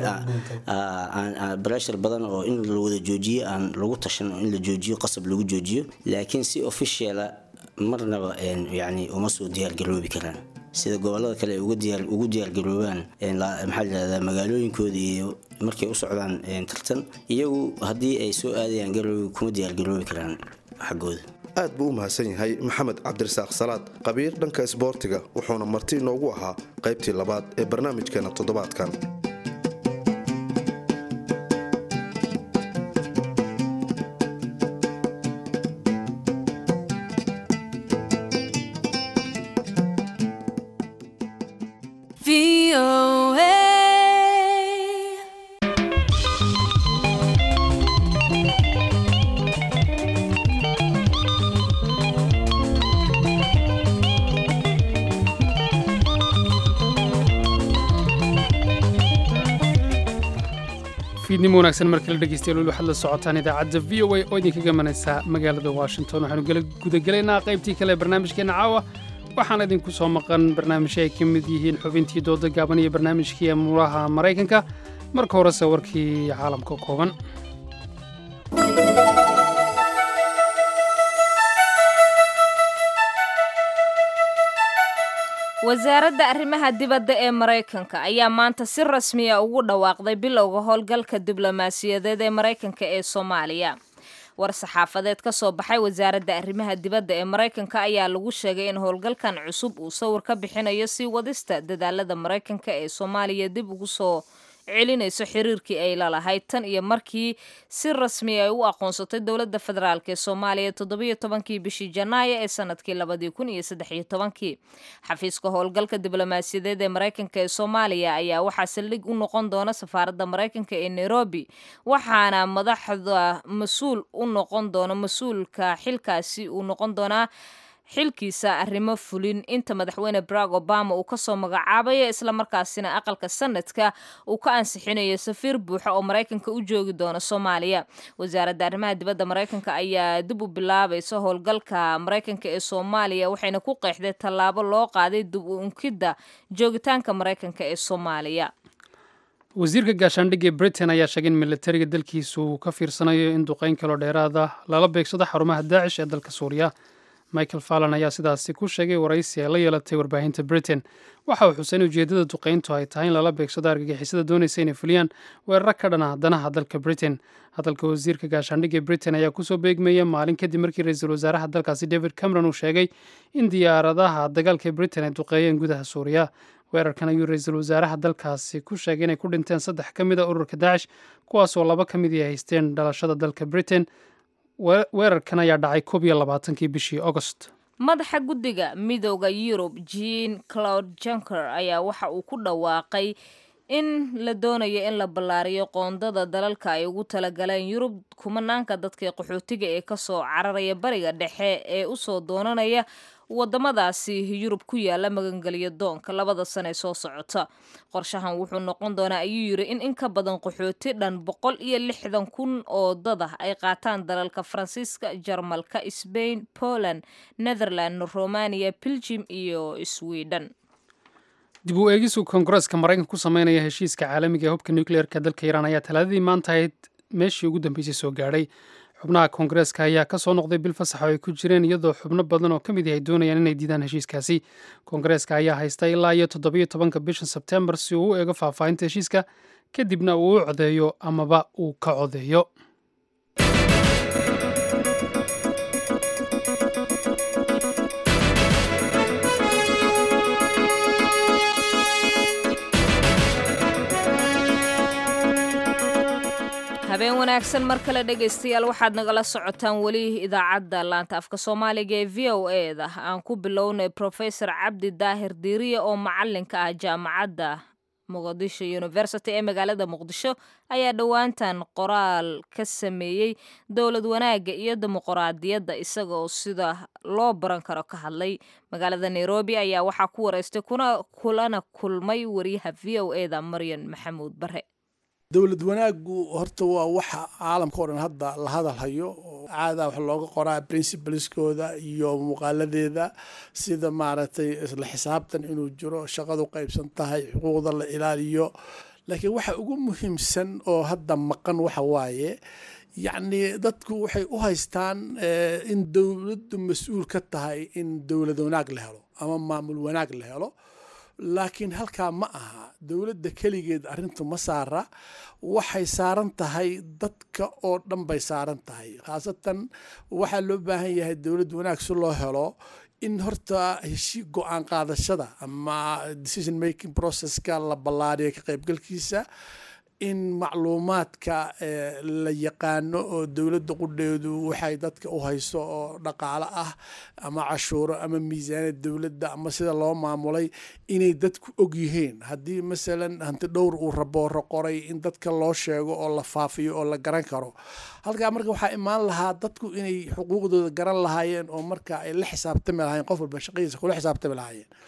aan pressure badan oo in la wada joojiyo aan lagu tashan in la joojiyo qasab lagu joojiyo laakiin si official marnaba yani uma soo diyaar garoobi karaan sida gobolada kale ugu diyaar ugu diyaar garoobaan in la maxaa la yiraahdaa magaalooyinkooda iyo markay u socdaan tartan iyagu hadii ay soo aadayaan Garowe kuma diyaar garoobi karaan xaqooda aad buu u mahadsan yahay maxamed cabdirasaaq salaad qabiir dhanka isboortiga wuxuuna marti noogu ahaa qaybtii labaad ee barnaamijkeena toddobaadkan fiidnimo wanaagsan markale dhegeystayaal waxaad la socotaan idaacadda v o a oo idinkaga manaysa magaalada washington waxaanu gala gudagelaynaa qaybtii kale ee barnaamijkeena caawa waxaana idinku soo maqan barnaamijyo ay ka mid yihiin xubintii dooda gaaban iyo barnaamijkii amuuraha maraykanka marka horese warkii caalamka kooban wasaaradda arrimaha dibadda ee Mareykanka ayaa maanta si rasmi ah ugu dhawaaqday bilowga howlgalka diblomaasiyadeed ee Mareykanka ee Soomaaliya. war-saxaafadeed ka soo baxay wasaaradda arrimaha dibadda ee Mareykanka ayaa lagu sheegay in howlgalkan cusub uu sawir ka bixinayo sii wadista dadaalada Mareykanka ee Soomaaliya dib ugu soo celinayso xiriirkii ay la lahayd tan iyo markii si rasmi ah ay u aqoonsatay dowladda federaalk ee Soomaaliya toddoba iyo tobankii bishii Janaayo ee sanadkii laba kun iyo saddex iyo tobankii. xafiiska howlgalka diblomaasiyadeed ee Mareykanka ee Soomaaliya ayaa waxaa saldhig u noqon doona safaaradda Mareykanka ee Nairobi waxaana madaxda mas'uul u noqon doona mas'uulka xilkaasi uu noqon doona xilkiisa arrimo fulin inta madaxweyne Barack Obama uu ka soo magacaabay isla markaasina aqalka sanadka uu ka ansixinayo safiir buuxa oo Mareykanka u joogi doona Soomaaliya. wasaaradda arrimaha dibadda Mareykanka ayaa dib u bilaabaysa howlgalka Mareykanka ee Soomaaliya waxayna ku qeexday tallaabo loo qaaday dib u unkida joogitaanka Mareykanka ee Soomaaliya. wasiirka gaashaandhigga Britain ayaa sheegay in militariga dalkiisu uu ka fiirsanayo in duqeyn kalo dheeraada lala beegsado xarumaha Daacish ee dalka Suuriya. Michael Fallon ayaa sidaasi ku sheegay waraysi ay la yeelatay warbaahinta Britain. waxa uu xuseen ujeedada duqeyntu ay tahay in lala beegsado argagixisada doonaysa inay fuliyaan weerar ka dhana danaha dalka Britain. hadalka wasiirka gaashaandhigga Britain ayaa kusoo beegmaya maalin kadib markii ra'iisul wasaaraha dalkaasi David Cameron uu sheegay in diyaaradaha dagaalka Britain ay duqeeyeen gudaha Suuriya. weerarkan ayuu ra'iisul wasaaraha dalkaasi ku sheegay inay ku dhinteen saddex ka mid ah ururka Daacish kuwaasoo laba ka mid ah haysteen dhalashada dalka Britain. weerarkan ayaa dhacay koob iyo labaatankii bishii August. madaxa guddiga midowda Yurub Jean Claude Juncker ayaa waxa uu ku dhawaaqay in la doonayo in la ballaariyo qoondada dalalka ay ugu talagaleen Yurub kumanaanka dadka qaxootiga ee ka soo cararaya bariga dhexe ee u soo doonanaya wadamadaasi Yurub ku yaala magangelyo doonka labada sano ee soo socota. qorshahan wuxuu noqon doonaa ayuu yiri in in ka badan qaxooti dhan boqol iyo lixdan kun oo dad ah ay qaataan dalalka Faransiiska, Jarmalka, Spain, Poland, Netherlands, Romania, Belgium iyo Sweden. dib u eegisu Koongareeska Mareykanka ku sameynaya heshiiska caalamiga ee hubka nuclear-ka dalka Iran ayaa talaadadii maanta ahayd meeshii ugu dambeysay soo gaadhay. xubnaha Koongareeska ayaa ka soo noqday bil fasax oo ay ku jireen iyadoo xubno badan oo ka mid ah ay doonayaan inay diidaan heshiiskaasi. Koongareeska ayaa haysta ilaa iyo toddoba iyo tobanka bishan Sebtembar si uu u eego faahfaahinta heshiiska kadibna uu u codeeyo amaba uu ka codeeyo. habeen wanaagsan mar kale dhegaystayaal waxaad nagala socotaan weli idaacadda laanta afka Soomaaliga ee V O A da aan ku bilownay Professor Cabdi Daahir Diiriye oo macalinka ah jaamacadda Muqdisho University ee magaalada Muqdisho ayaa dhawaantan qoraal ka sameeyay dowlad wanaagga iyo dimuqraadiyadda isagoo sida loo baran karo ka hadlay. magaalada Nairobi ayaa waxa ku wareystay kuna kulana kulmay wariyaha V O A da Maryan Maxamuud Bare. dowlad wanaagu horta waa waxa caalamka oo dhan hadda la hadalhayo caada wax looga qoraa principleskooda iyo muuqaaladeeda sida maaragtay isla xisaabtan inuu jiro shaqadu qaybsan tahay xuquuqda la ilaaliyo laakiin waxa ugu muhiimsan oo hadda maqan waxa waaye yacni dadku waxay u haystaan in dowladdu mas'uul ka tahay in dowlad wanaag la helo ama maamul wanaag la helo laakiin halkaa ma aha dowladda keligeed arrintu ma saara waxay saaran tahay dadka oo dhan bay saaran tahay khaasatan waxaa loo baahan yahay dowlad wanaag si loo helo in horta heshii go-aan qaadashada ama decision making processka la ballaariyo ka qaybgalkiisa in macluumaadka la yaqaano oo dowladda qudheedu waxay dadka u hayso oo dhaqaale ah ama cashuuro ama miisaaniyad dowladda ama sida loo maamulay inay dadku og yihiin haddii masalan hanti dhowr uu rabooro qoray in dadka loo sheego oo la faafiyo oo la garan karo halkaa marka waxaa imaan lahaa dadku inay xuquuqdooda garan lahaayeen oo marka ay la xisaabtami lahaayeen qof walba shaqadiisa kula xisaabtami lahaayeen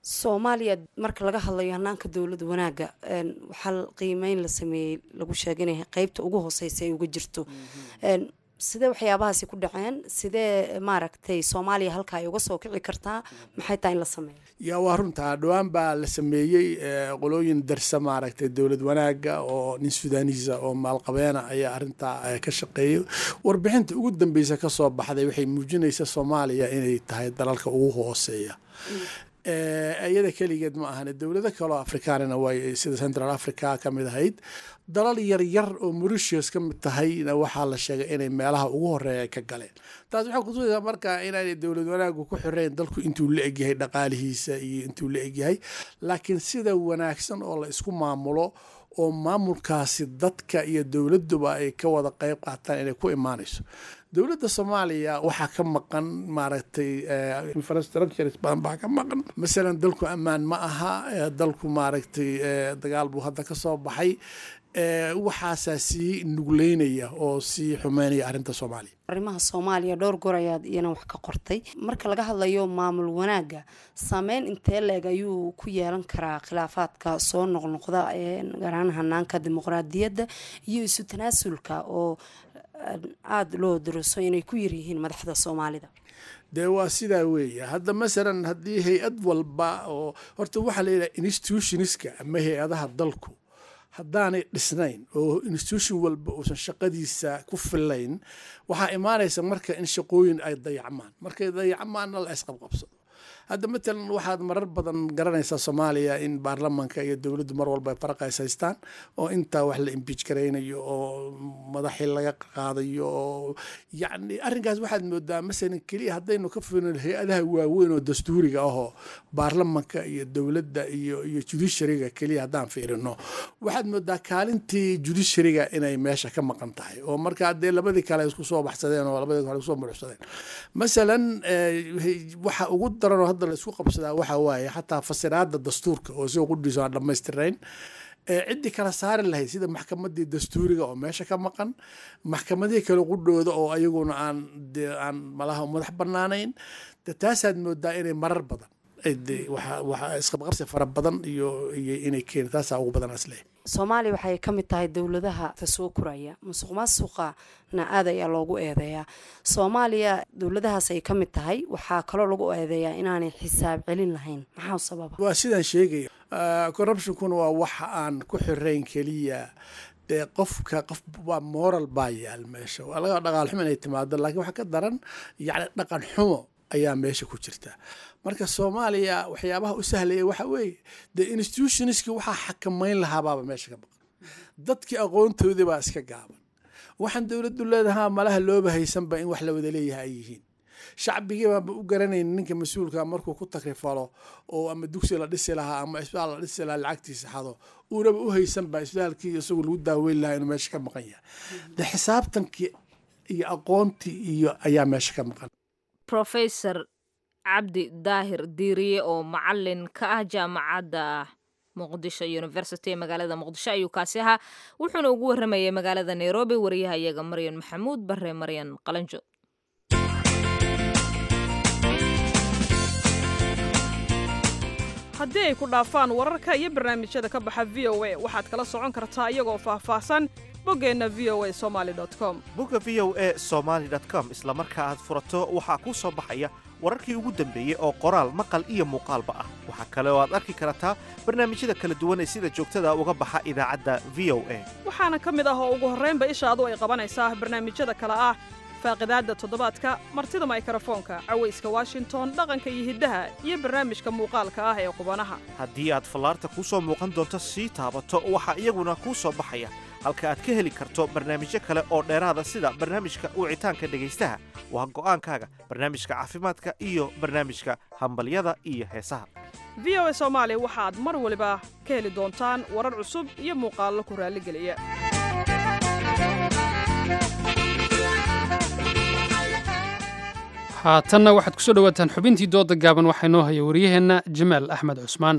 soomaaliya marka laga hadlayo hanaanka dowlad wanaaga waxaa qiimeyn la sameeyey lagu sheegay inay qaybta ugu hooseysa ay uga jirto sidee waxyaabahaasi ku dhaceen sidee maaragtay soomaaliya halka ay uga soo kici kartaa maxay tahay in la sameeyo yaa waa runtaa dhowaan baa la sameeyey qolooyin darsa maaragtay dowlad wanaaga oo nin sudaaniisa oo maalqabeena ayaa arintaa ka shaqeeyay warbixinta ugu dambeysa ka soo baxday waxay muujinaysaa soomaaliya inay tahay dalalka ugu hooseeya iyada keligeed ma ahan dowlado kale oo afrikaanina way sida central africa ka mid ahayd dalal yaryar oo Mauritius ka mid tahayna waxaa la sheegay inay meelaha ugu horeeya ka galeen taas waxay ku tusaysaa marka inay dowlad wanaagu ku xireen dalku intuu la eg yahay dhaqaalihiisa iyo intuu la eg yahay laakiin sida wanaagsan oo la isku maamulo oo maamulkaasi dadka iyo dowladuba ay ka wada qayb qaataan inay ku imaanayso dowladda Soomaaliya waxa ka maqan maaragtay infrastructure badan baa ka maqan midalan dalku ammaan ma aha dalku maaragtay dagaal buu hadda ka soo baxay waxaa sii nugleynaya oo sii xumeynaya arinta Soomaaliya arrimaha Soomaaliya dhowr goor ayaad iyana wax ka qortay marka laga hadlayo maamul wanaaga saameyn intee leeg ayuu ku yeelan karaa khilaafaadka soo noqnoqda ee gaaraan hanaanka dimuqraadiyadda iyo isu tanaasulka oo aad loo daraso inay ku yar yihiin madaxda Soomaalida dee waa sidaa weeye hadda masalan haddii hay-ad walba oo horta waxaa la yidhaha institutionska ama hay-adaha dalku haddaanay dhisnayn oo institution walba uusan shaqadiisa ku filayn waxaa imaanaysa marka in shaqooyin ay dayacmaan markay dayacmaanna la isqabqabsado hadda matalan waxaad marar badan garanaysaa Soomaaliya in baarlamaanka iyo dowladdu mar walba ay farqays haystaan oo inta wax la impeach kareynayo oo madaxii laga qaadayo oo yacni arrinkaas waxaad moodaa masalan kaliya haddaynu ka fiirino hay-adaha waaweyn oo dastuuriga ah oo baarlamaanka iyo dowladda iyo iyo judiciaryga kaliya haddaan fiirino waxaad moodaa kaalintii judiciaryga inay meesha ka maqan tahay oo marka haddee labadii kale isku soo baxsadeen oo labadii kale isku soo muruxsadeen masalan waxa ugu daran hadda la isku qabsadaa waxa waaye xataa fasiraadda dastuurka oo soo qudhiso aan dhammaystirnayn ciddii kala saari lahayd sida maxkamadii dastuuriga oo meesha ka maqan maxkamadii kale qudhooda oo ayaguna aan aan malaha madax bannaanayn taasaad moodaa inay marar badan waxa isqabqabsi fara badan iyo inay keen taasaa ugu badan asle Soomaaliya waxay ka mid tahay dowladaha soo koraya musuqmaasuqana aad ayaa loogu eedeeyaa Soomaaliya dowladahaas ay ka mid tahay waxaa kaloo lagu eedeeyaa inaanay xisaab celin lahayn maxaa sababa waa sidaan sheegay corruption-kuna waa waxa aan ku xirayn kaliya dee qofka qof waa moral baa yaal meesha waa laga dhaqaal xumo inay timaado laakiin waxa ka daran yacni dhaqan xumo ayaa meesha ku jirta marka Soomaaliya waxyaabaha u sahlaya waxa weeye the institutionski waxa xakameyn lahaa baa meesha ka baqan dadkii aqoontoodii baa iska gaaban waxaan dowladdu leedahay malaha looba haysanba in wax la wada leeyahay ay yihiin shacbigii baa u garanayn ninka mas'uulka markuu ku takrifalo oo ama dugsi la dhisi lahaa ama isbitaal la dhisi lahaa lacagtiisa xado uuraba u haysanba isbitaalkii isagu lagu daaweyn lahaa inuu meesha ka maqan yahay de xisaabtankii iyo aqoontii iyo ayaa meesha ka maqan Professor Cabdi Daahir Diiriye oo macallin ka ah jaamacadda Muqdisho University ee magaalada Muqdisho ayuu kaasi ahaa wuxuuna ugu waramayay magaalada Nairobi wariyaha iyaga Maryan Maxamuud Barre Maryan Qalanjo haddii ay ku dhaafaan wararka iyo barnaamijyada ka baxa V O A waxaad kala socon kartaa iyagoo faahfaahsan boggeena v o a somali dot com bogga v o a somali dot com isla marka aad furato waxaa kuu soo baxaya wararkii ugu dambeeyey oo qoraal maqal iyo muuqaalba ah waxaa kale oo aad arki kartaa barnaamijyada kala duwan ee sida joogtada uga baxa idaacadda V O A waxaana ka mid ah oo ugu horraynba ishaadu ay qabanaysaa barnaamijyada kale ah faaqidaadda toddobaadka martida mikrofoonka cawayska Washington dhaqanka iyo hiddaha iyo barnaamijka muuqaalka ah ee qubanaha haddii aad fallaarta kuu soo muuqan doonto sii taabato waxaa iyaguna kuu soo baxaya halka aad ka heli karto barnaamijyo kale oo dheeraada sida barnaamijka wicitaanka dhegaystaha waa go'aankaaga barnaamijka caafimaadka iyo barnaamijka hambalyada iyo heesaha V O A Soomaali waxaad mar waliba ka heli doontaan warar cusub iyo muuqaallo ku raaligeliya haatanna waxaad ku soo dhawaataan xubintii dooda gaaban waxaa inoo haya wariyaheenna Jamaal Axmed Cusmaan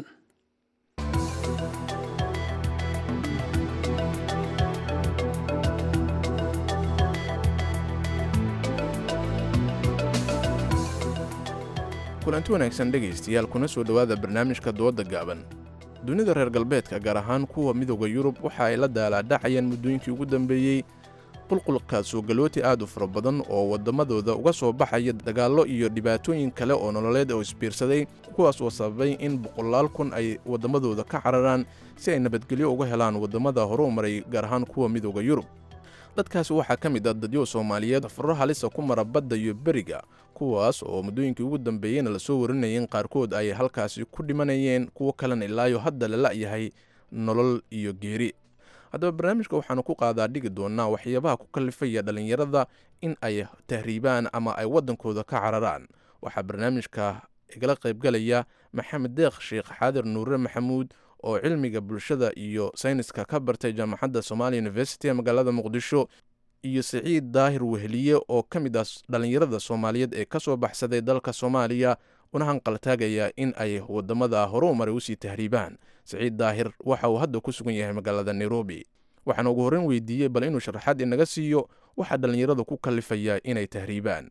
kulanti wanaagsan dhegaystayaal kuna soo dhowaada barnaamijka dooda gaaban. dunida reer galbeedka gaar ahaan kuwa midooda yurub waxa ay la daalaadhacayeen muddooyinkii ugu dambeeyey qulqulka soogalooti aad u fara badan oo waddamadooda uga soo baxaya dagaallo iyo dhibaatooyin kale oo nololeed oo isbiirsaday, kuwaas oo sababay in boqolaal kun ay waddamadooda ka cararaan si ay nabadgelyo uga helaan waddamada horu maray gaar ahaan kuwa midooda yurub. dadkaasi waxaa ka mid ah dadyo Soomaaliyeed faro halisa ku mara badda iyo beriga, kuwaas oo muddooyinkii ugu dambeeyeyna la soo warinayeen qaarkood ay halkaasi ku dhimanayeen, kuwo kalena ilaayo hadda la la'yahay nolol iyo geeri. haddaba barnaamijka waxaanu ku qaadaa dhigi doonaa waxyaabaha ku kallifaya dhallinyarada in ay tahriibaan ama ay waddankooda ka cararaan. waxaa barnaamijka igala qaybgalaya maxamed deeq sheekh xaadir nuure maxamuud oo cilmiga bulshada iyo sayniska ka bartay jaamacadda Somali University ee magaalada Muqdisho, iyo Siciid Daahir Weheliye oo ka mid ah dhallinyarada Soomaaliyeed ee ka soo baxsaday dalka Soomaaliya una hanqaltaagaya in ay waddamada horu maray usii tahriibaan. Siciid Daahir waxa uu hadda ku sugan yahay magaalada Nairobi. waxaan ugu horreyn weydiiyey bal inuu sharaxaad inaga siiyo waxa dhallinyarada ku kallifaya inay tahriibaan.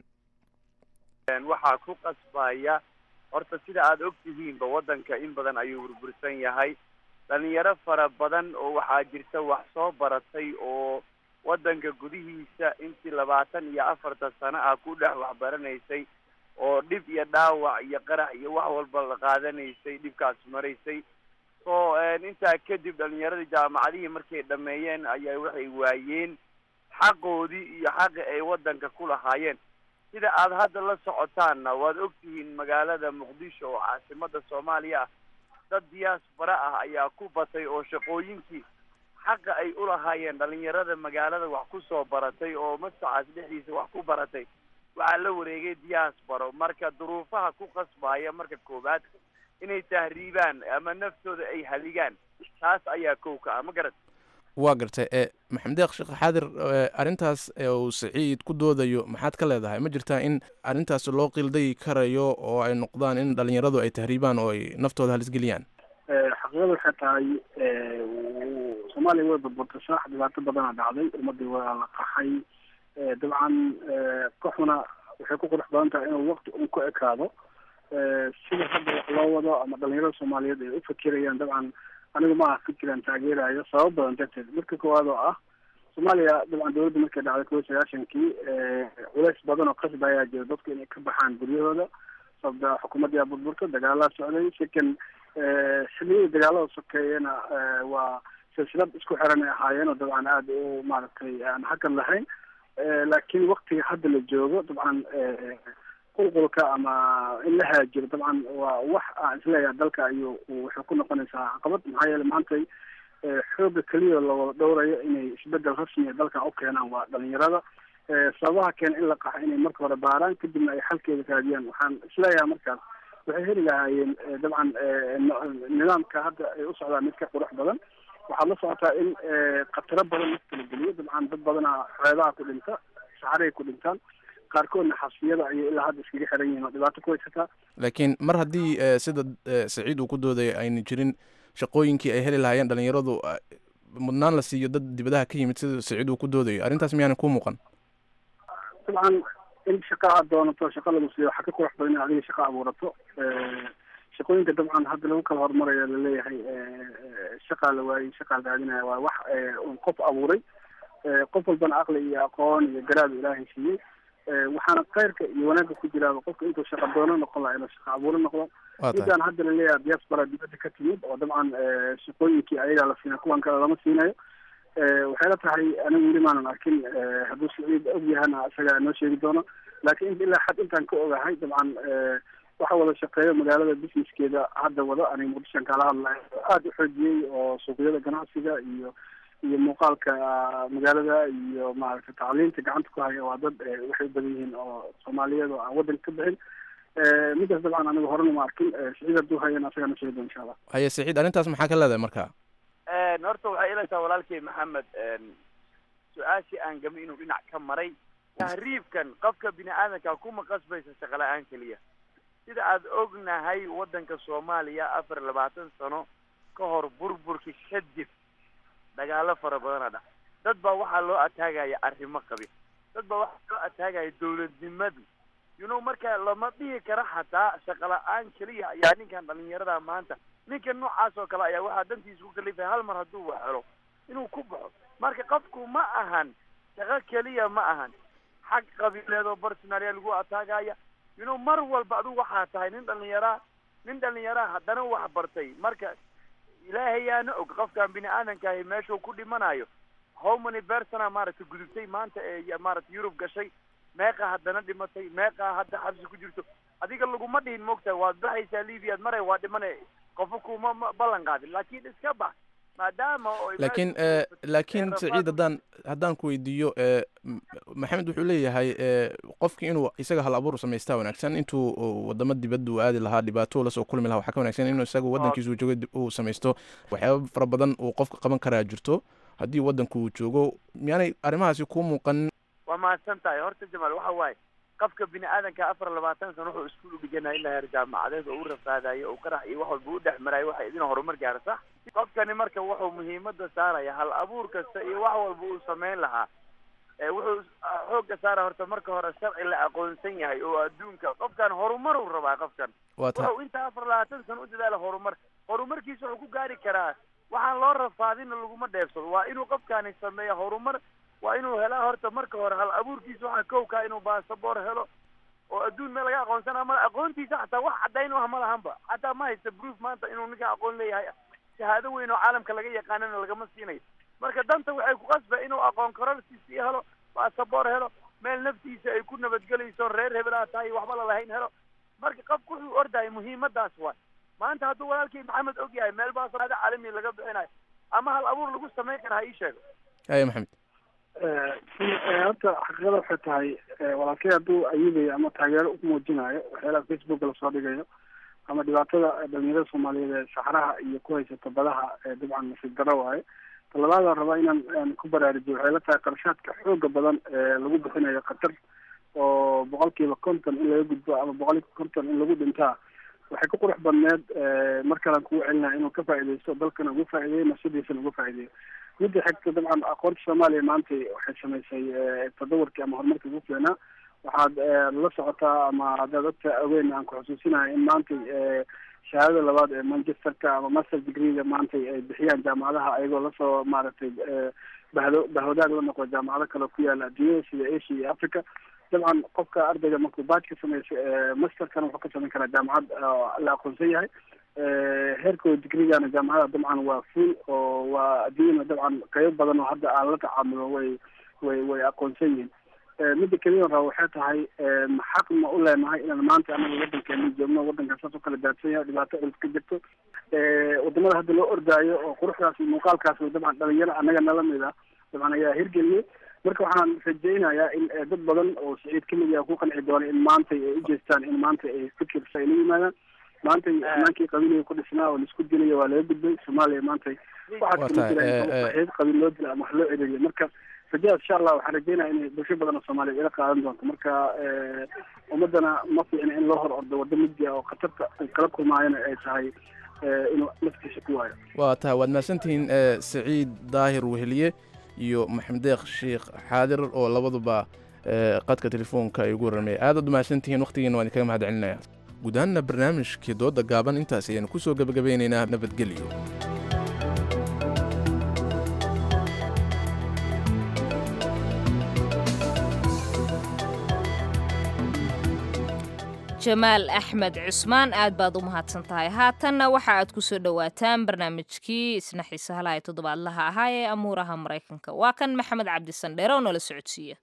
waxaa ku qasbaya horta sida aad ogtihiinba waddanka in badan ayuu burbursan yahay. dhalinyaro fara badan oo waxaa jirta wax soo baratay oo waddanka gudihiisa intii labaatan iyo afartan sano ah ku dhex waxbaranaysay oo dhib iyo dhaawac iyo qarax iyo wax walba la qaadanaysay, dhibkaas maraysay. so intaa kadib dhalinyaradii jaamacadihii markay dhameeyeen ayaa waxay waayeen xaqoodii iyo xaqi ay waddanka ku lahaayeen. sida aad hadda la socotaanna waad ogtihiin magaalada Muqdisho oo caasimada Soomaaliya ah, dad diaspora ah ayaa ku batay oo shaqooyinkii xaqa ay u lahaayeen dhalinyarada magaalada wax ku soo baratay oo masaxaas dhexdiisa wax ku baratay waxaa la wareegay diaspora. marka duruufaha ku qasbaya marka koobaad inay tahriibaan ama naftooda ay haligaan, taas ayaa kow ka ah. ma garad waa gartay ee maxamed deeq sheekh xaadir, arrintaas uu Siciid ku doodayo maxaad ka leedahay? ma jirtaa in arrintaas loo qilday karayo oo ay noqdaan in dhalinyaradu ay tahriibaan oo ay naftooda halis geliyaan? xaqiiqada waxay tahay Soomaaliya way burburtay, sax dhibaato badanaa dhacday, ummadii waa la qaxay. dabcan kooxuna waxay ku qurux badan tahay inuu waqti un ku ekaado sida hadda wax loo wado ama dhalinyarada Soomaaliyeed ay u fikirayaan. dabcan anigu ma aha fikiraan taageerayo sabab badan darteed. marka koowaad oo ah Soomaaliya dabcan dowladda markay dhacday kow iyo sagaashankii culays badan oo qasba ayaa jira dadku inay ka baxaan guryahooda sababta xukuumadda burburka, dagaalaa socday. second xilliyadii dagaalada sokeeyena waa silsilad isku xiran ay ahaayeen oo dabcan aada u maaragtay aan hakan lahayn. laakiin waqtiga hadda la joogo dabcan qulqulka ama in la haajiro dabcan waa wax aan isleeyahay dalka ayuu waxay ku noqonaysaa caqabad. maxaa yeele maanta xooga keliya lawada dhowrayo inay isbedel rasmiya dalkan u keenaan waa dhalinyarada. sababaha keena in la qaxo inay marka hore baaraan kadibna ay xalkeeda raadiyaan. waxaan isleeyahay markaas waxay heli lahaayeen dabcan nidaamka hadda ay u socdaan mid ka qurux badan. waxaad la socotaa in khataro badan marka la geliyo dabcan dad badana xeebaha ku dhinta, saxaray ku dhintaan, qaarkoodna xasfiyada ayay ilaa hadda iskaga xiran yihiin oo dhibaato ku haysataa. laakiin mar haddii sida Siciid uu ku doodaya ayna jirin shaqooyinkii ay heli lahaayeen dhalinyaradu, mudnaan la siiyo dad dibadaha ka yimid sida Siciid uu ku doodayo, arrintaas miyaanan kuu muuqan? dabcan in shaqa aad doonato shaqa lagu siiyo waxaa ka qurux badan in adiga shaqa abuurato. shaqooyinka dabcan hadda lagu kala horumarayo laleeyahay shaqaa la waayey, shaqaa raadinaya waa wax un qof abuuray. qof walbana aqli iyo aqoon iyo garaad ilaahay siiyey. waxaana khayrka iyo wanaagga ku jiraaba qofka intuu shaqa doono noqon laha inuu shaqa abuuro noqdo. midaan hadda laleeyahay diaspora dibadda ka timid oo dabcan shaqooyinkii ayagaa la siina, kuwan kale lama siinayo. waxay la tahay anigu weli maanan arkin. hadduu Siciid og yahana isaga noo sheegi doono. laakiin in ilaa xad intaan ka ogahay dabcan waxa wada shaqeeyo magaalada businesskeeda hadda wado aniga Muqdishoan kala hadlayo aada u xoojiyey oo suuqyada ganacsiga iyo iyo muuqaalka magaalada iyo maaragtay tacliinta gacanta ku haya waa dad waxay badan yihiin oo Soomaaliyeed oo aan waddanka ka bixin. midaas dabcan aniga horena ma arkin. Siciid hadduu hayana asaga na sheegi doona insha allah. haye Siciid, arrintaas maxaa ka leedahay marka? horta waxay ila tahay walaalkay Maxamed su-aashii aan gami inuu dhinac ka maray. tahriibkan qofka bini aadanka kuma qasbaysa shaqo la-aan keliya. sida aad ognahay waddanka Soomaaliya afar iyo labaatan sano ka hor burburkii kadib dagaalo fara badan ah. dad baa waxaa loo ataagaya arrimo qabi, dad baa waxaa loo ataagaya dowladnimadu you know marka lama dhihi kara xataa shaqo la-aan keliya ayaa ninkan dhalinyarada maanta ninkan noocaas oo kale ayaa waxaa dantiisa ku kalifay hal mar hadduu wax helo inuu ku baxo marka qofku ma ahan shaqo keliya ma ahan xag qabiileed oo personalia lagu ataagaya you know mar walba adigu waxaa tahay nin dhalinyara nin dhalinyara haddana wax bartay marka ilaahay yaana og qofkan bini aadankahi meeshuu ku dhimanayo how many persona maaragtay gudubtay maanta ee maaragtay Yurub gashay meeqa haddana dhimatay meeqa hadda xabsi ku jirto adiga laguma dhihin moogtahay waad baxaysaa Liibiyaad maray waa dhimanay qofku kuma ballan qaadin laakiin iska bax maadaama laakiin laakiin Saciid haddaan haddaan ku weydiiyo maxamed wuxuu leeyahay qofkii inuu isaga hal abuur samaystaa wanaagsan intuu wadamo dibadda uu aadi lahaa dhibaato la soo kulmi lahaa waxaa ka wanaagsan inuu isaga waddankiisa joogo uu samaysto waxyaabo fara badan uu qofka qaban karaa jirto haddii waddanku uu joogo miyaanay arrimahaasi kuu muuqan waa mahadsan tahay horta Jamaal waxa waaye qofka bini aadanka afar iyo labaatan sano wuxuu iskuul u dhiganayaa ilaa heer jaamacadeed oo uu rafaadayo oo karax iyo wax walba u dhex marayo waxa idin horumar gaarsa qofkani marka wuxuu muhiimadda saaraya hal abuur kasta iyo wax walba uu sameyn lahaa ee wuxuu xoogga saara horta marka hore sharci la aqoonsan yahay oo adduunka qofkan horumar uu rabaa qofkan wuxuu inta afar iyo labaatan sano u dadaala horumar horumarkiisa wuxuu ku gaari karaa waxaan loo rafaadin laguma dheefsado waa inuu qofkani sameeyo horumar waa inuu helaa horta marka hore hal abuurkiisa waxa kowka inuu baasaboor helo oo adduun meel laga aqoonsana ma aqoontiisa xataa wax cadayn ah ma lahanba xataa ma haysta proof maanta inuu ninka aqoon leeyahay shahaado weyn oo caalamka laga yaqaanana lagama siinayo marka danta waxay ku qasba inuu aqoon kororsiisi helo baasaboor helo meel naftiisa ay ku nabadgelayso reer hebelaa tahay waxba la lahayn helo marka qofku wuxuu ordahay muhiimadaas waa maanta hadduu walaalkii maxamed og yahay meel baasaboor caalami laga bixinayo ama hal abuur lagu samayn karaa ii sheego ayo maxamed horta xaqiiqada waxay tahay walaalkay hadduu ayudayo ama taageero u muujinayo waxyaalaha facebook lasoo dhigayo ama dhibaatada dhalinyarada soomaaliyeed ee saxaraha iyo ku haysata badaha dabcan nasiib darro waaye talabaadaan rabaa inaan ku baraarujiyo waxay la tahay qarashaadka xooga badan ee lagu bixinayo qatar oo boqolkiiba konton in laga gudbo ama boqolkiiba konton in lagu dhintaa waxay ku qurux badneed mar kalaan kugu celinaya inuu ka faa'iidaysto dalkana ugu faa'iideeyo nafsadiisana ugu faa'iideeyo midda xigta dabcan aqoonta soomaaliya maanta waxay samaysay tadawurkii ama horumarkii ugu fiicnaa waxaad la socotaa ama haddaad ogta aween aan ku xusuusinahay in maanta shahaadada labaad ee manchesterka ama master degreega maanta ay bixiyaan jaamacadaha ayagoo lasoo maaragtay bahdo bahwadaag la noqdo jaamacado kale ku yaala adduunyada sida asia iyo africa dabcan qofka ardayga markuu baaj ka samayso masterkana wuxuu ka samayn karaa jaamacad la aqoonsan yahay heerkooda digrigana jaamacada dabcan waa full oo waa adduunyana dabcan qaybo badan oo hadda aan la tacaamulo way way way aqoonsan yihiin midda keliya raba waxay tahay xaq ma u leenahay inaan maanta anaga waddankeena joogno waddanka saas oo kala daadsan yahay dhibaato culus ka jirto wadamada hadda loo ordaayo oo quruxdaas iyo muuqaalkaas dabcan dhalinyaro annaga nala mid ah dabcan ayaa hirgeliyey marka waxaan rajaynayaa in dad badan oo Saciid ka mid ah ku qanci doona in maanta ay u jeestaan in maanta ay fikir ay la yimaadaan maanta amaankii qabiilka ku dhisnaa oo isku dilay waa laga gudbay Soomaaliya maanta waxa ka jira qabiil loo dilay ama wax loo eedeeyay marka rajada insha Allah waxaan rajaynayaa in bulsho badan oo Soomaaliya ila qaadan doonto marka ummadana ma fiicna in loo hor ordo waddo mid oo khatarta kala kulmaayana ay tahay inuu naftiisa ku waayo waa tahay waad mahadsantihiin Saciid Daahir Weheliye iyo maxamed deeq sheekh xaadir oo labaduba qadka telefoonka ay ugu warramay aad u mahadsantihiin waqtigiina waan kaga mahadcelinayaa guud ahaanna barnaamijkii dooda gaaban intaas ayaan ku soo gabagabeynaynaa nabadgelyo jamaal axmed cusmaan aad baad u mahadsan tahay haatanna waxa aad ku soo dhowaataan barnaamijkii isna xiisaha ee toddobaadlaha ahaa ee amuuraha maraykanka waa kan maxamed cabdi sandheere oo nala socodsiiya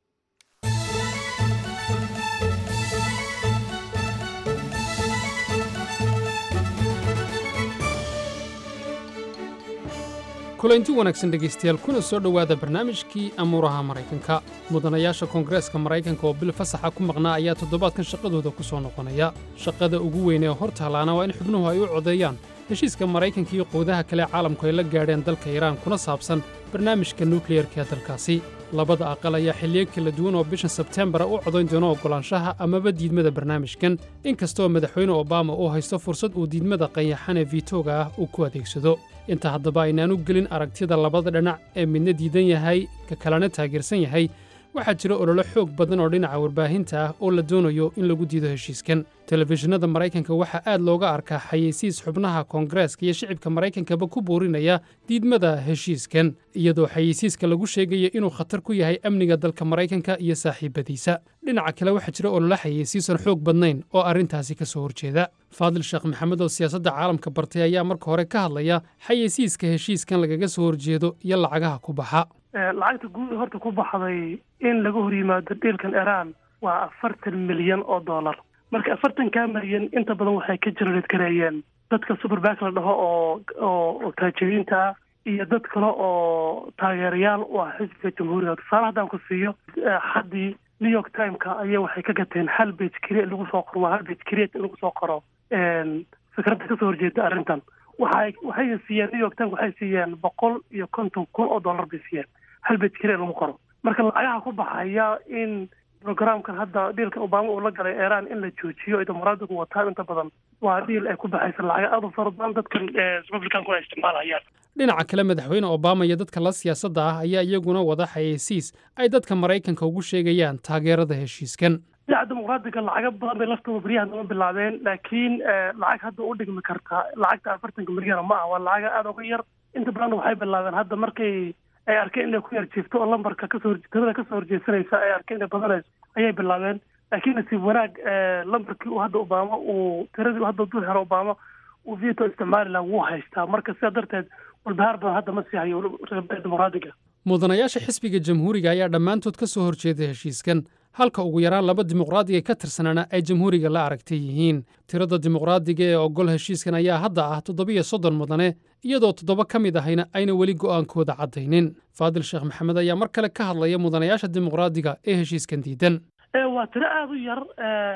kulanti wanaagsan dhegaystayaal kuna soo dhowaada barnaamijkii amuuraha maraykanka mudanayaasha koongareeska maraykanka oo bil fasaxa ku maqnaa ayaa toddobaadkan shaqadooda ku soo noqonaya shaqada ugu weyn ee hor tahlaana waa in xubnuhu ay u codeeyaan heshiiska maraykanka iyo quudaha kale caalamku ay la gaadheen dalka iiraan kuna saabsan barnaamijka nukliyerka ee dalkaasi labada aqal ayaa xilliyo kala duwan oo bishan sebteembara u codayn doono oggolaanshaha amaba diidmada barnaamijkan inkastoo madaxweyne obama uu haysto fursad uu diidmada qayaxan ee viitooga ah uu ku adeegsado inta haddaba aynaanu gelin aragtida labada dhinac ee midna diidan yahay ka kalena taageersan yahay waxaa jira ololo xoog badan oo dhinaca warbaahinta ah oo la doonayo in lagu diido heshiiskan telefishinada maraykanka waxaa aad looga arkaa xayeysiis xubnaha koongareeska iyo shicibka maraykankaba ku buurinaya diidmada heshiiskan iyadoo xayeysiiska lagu sheegayo inuu khatar ku yahay amniga dalka maraykanka iyo saaxiibadiisa dhinaca kale waxaa jira ololo xayeysiisan xoog badnayn oo arrintaasi ka soo horjeeda faadil sheekh maxamed oo siyaasadda caalamka bartay ayaa marka hore ka hadlaya xayeysiiska heshiiskan lagaga soo horjeedo iyo lacagaha ku baxa lacagta guud horta ku baxday in laga hor yimaado dhiilkan iiraan waa afartan milyan oo dollar marka afartankaa milyan inta badan waxay ka jirareed gareeyeen dadka superback la dhaho oo oo taajiriinta ah iyo dad kale oo taageerayaal u ah xisbiga jamhuuriga tusaale haddaan ku siiyo xaddii new york timeka ayaa waxay ka gateen hal bej keliya in lagu soo qoro waa hal bej keliya in lagu soo qoro fikradda kasoo horjeeda arrintan waxay waxay siiyeen new york times waxay siiyeen boqol iyo konton kun oo dollar bay siiyeen hal bej keliya lagu qoro marka lacagaha ku baxaya in programkan hadda dhiilka obama uu la galay iiraan in la joojiyo ay dimuqraadigu wataan inta badan waa dhiil ay ku baxaysa lacaga aad u fara badan dadkan republicanku ay isticmaalayaan dhinaca kale madaxweyne obama iyo dadka la siyaasadda ah ayaa iyaguna wada xayeysiis ay dadka maraykanka ugu sheegayaan taageerada heshiiskan dhinaca dimuqraadiga lacaga badan bay laftooda beryahan dama bilaabeen laakiin lacag hadda u dhigmi karta lacagta afartanka milyan ma ah waa lacaga aada uga yar inta badan waxay bilaabeen hadda markay ay arkeen inay ku yar jiifto oo lambarka kasoo tirada kasoo horjeedsanaysa ay arkeen inay badanayso ayay bilaabeen laakiin nasiib wanaag lambarkii uu hadda obama uu tiradii hadda dul hero obama uu veto isticmaali laha wuu haystaa marka sidaa darteed walbahaar badan hadda ma sii hayo dimuqraadiga mudanayaasha xisbiga jamhuuriga ayaa dhammaantood ka soo horjeeda heshiiskan halka ugu yaraan laba dimuqraadiga ka tirsanaana ay jamhuuriga la aragtay yihiin tirada dimuqraadiga ee ogol heshiiskan ayaa hadda ah toddobiyo soddon mudane iyadoo toddoba ka mid ahayna ayna weli go'aankooda caddaynin faadil sheekh maxamed ayaa mar kale ka hadlaya mudanayaasha dimuqraadiga ee heshiiskan diidan waa tiro aada u yar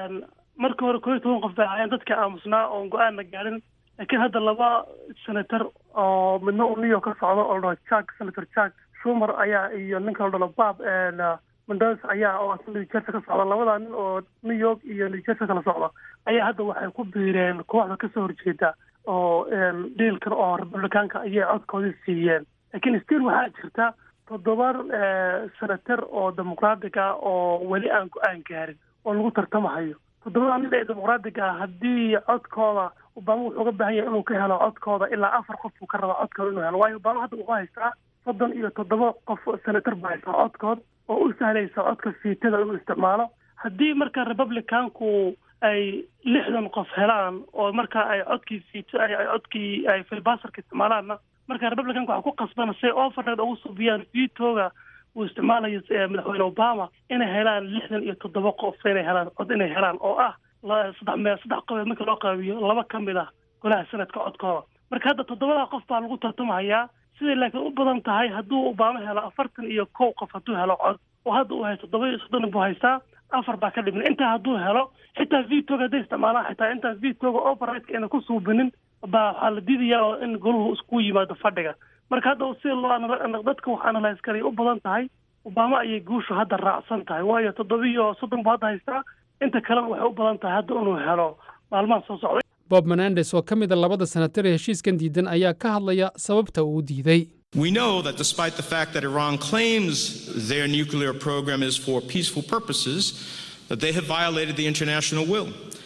markii hore kooiyo toban qof bay ahaayeen dadka aamusnaa oon go-aan la gaadhin laakiin hadda laba senator oo midna uu new york ka socdo oo la dhaho jack senator jack schumer ayaa iyo ninka la dhalo bab mendoz ayaa oo new jersey ka socda labada nin oo new york iyo new jersey kala socda ayaa hadda waxay ku biireen kooxda kasoo horjeeda oo dhiilkan oo republicaanka ayay codkoodii siiyeen laakiin still waxaa jirta toddoba senator oo dimuqraadiga oo weli aan go-aan gaarin oo lagu tartamahayo toddobada nin ee dimuqraadiga ah haddii codkooda obama wuxuu uga baahan yahay inuu ka helo codkooda ilaa afar qof buu ka rabaa codkooda inuu helo waayo obama hadda wuxuu haystaa soddon iyo toddoba qof senator buu haystaa codkood oo u sahlaysa codka fiitada inuu isticmaalo haddii marka republicanku ay lixdan qof helaan oo marka ay codkii fiito ay codkii ay filibasterka isticmaalaanna marka republicanku waxaa ku qasbana say overred ugu subiyaan fiitoga uu isticmaalayo madaxweyne obama inay helaan lixdan iyo toddoba qof inay helaan cod inay helaan oo ah saddex mee saddex qof marka loo qaabiyo laba ka mid ah golaha sanadka codkooda marka hadda toddobada qof baa lagu tartamahayaa siday laakiin u badan tahay hadduu obama helo afartan iyo kow qof hadduu helo cod oo hadda uu haysto toddoba iyo soddon buu haystaa afar baa ka dhiman intaa hadduu helo xitaa vitoga hadday isticmaalaan xitaa intaan vitoga overrideka ayna ku suubinin baa waxaa la diidayaa oo in goluhu isku yimaado fadhiga marka hadda si loo dadka wax analyse karay u badan tahay obama ayay guushu hadda raacsan tahay waayo toddoba iyo soddon buu hadda haystaa inta kalena waxay u badan tahay hadda inuu helo maalmaha soo socday bob menandes oo ka mid a labada senatar ee heshiiskan diidan ayaa ka hadlaya sababta uu diiday We know that despite the fact that Iran claims their nuclear program is for peaceful purposes, that they have violated the international will.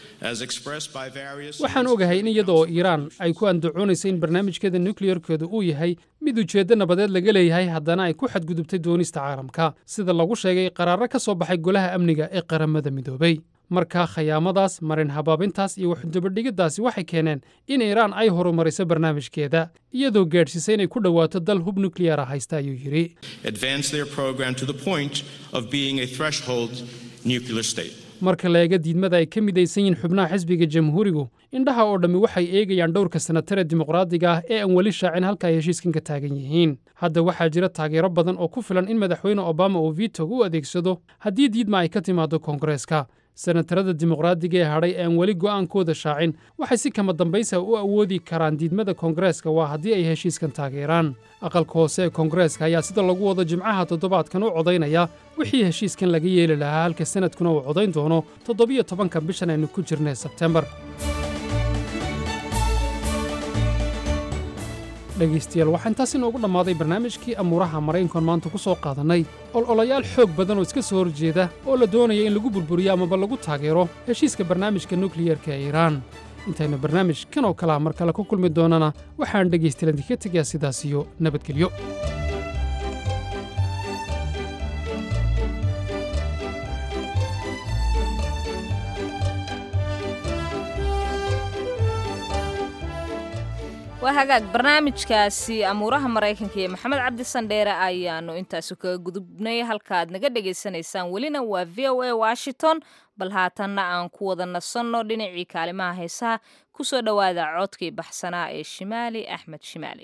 waxaan ogahay in iyada oo iiraan ay ku andacoonayso in barnaamijkeeda nukliyarkeedu uu yahay mid ujeeddo nabadeed laga leeyahay haddana ay ku xadgudubtay doonista caalamka sida lagu sheegay qaraaro ka soo baxay golaha amniga ee qaramada midoobay markaa khayaamadaas marin habaabintaas iyo waxdabadhigiddaasi waxay keeneen in iiraan ay horumariso barnaamijkeeda iyadoo gaadhsiisay inay ku dhowaato dal hub nukliyara haysta ayuu yidhi marka la eega diidmada ay ka midaysan yihiin xubnaha xisbiga jamhuurigu indhaha oo dhammi waxay eegayaan dhowrka senatar ee dimuqraadiga ah ee aan weli shaacin halka ay heshiiskan ka taagan yihiin hadda waxaa jira taageero badan oo ku filan in madaxweyne obama uu vitog u adeegsado haddii diidma ay ka timaado koongareeska senatarada dimuqraadiga ee hadhay ee aan weli go'aankooda shaacin waxay si kama dambaysa u awoodi karaan diidmada koongareeska waa haddii ay heshiiskan taageeraan aqalka hoose ee koongareeska ayaa sida lagu wado jimcaha toddobaadkan u codaynaya wixii heshiiskan laga yeeli lahaa halka sanadkuna uu codayn doono toddobiyo tobanka bishan aynu ku jirnay sebtembar dhegaystayaal waxaa intaas inoogu dhammaaday barnaamijkii amuuraha maraykankan maanta ku soo qaadannay ololayaal xoog badan oo iska soo horjeeda oo la doonaya in lagu burburiyo amaba lagu taageero heshiiska barnaamijka nukliyerka ee iiraan intaynu barnaamijkan oo kalea mar kale ku kulmi doonana waxaan dhegaystayaal idinka tegayaa sidaas iyo nabadgelyo waa hagaag barnaamijkaasi amuuraha maraykanka iyo maxamed cabdi sandheere ayaanu intaasi kaga gudubnay halkaaad naga dhegaysanaysaan welina waa v o a washington bal haatanna aan ku wada nasanno dhinacii kaalimaha heesaha ku soo dhowaada codkii baxsanaa ee shimaali axmed shimaali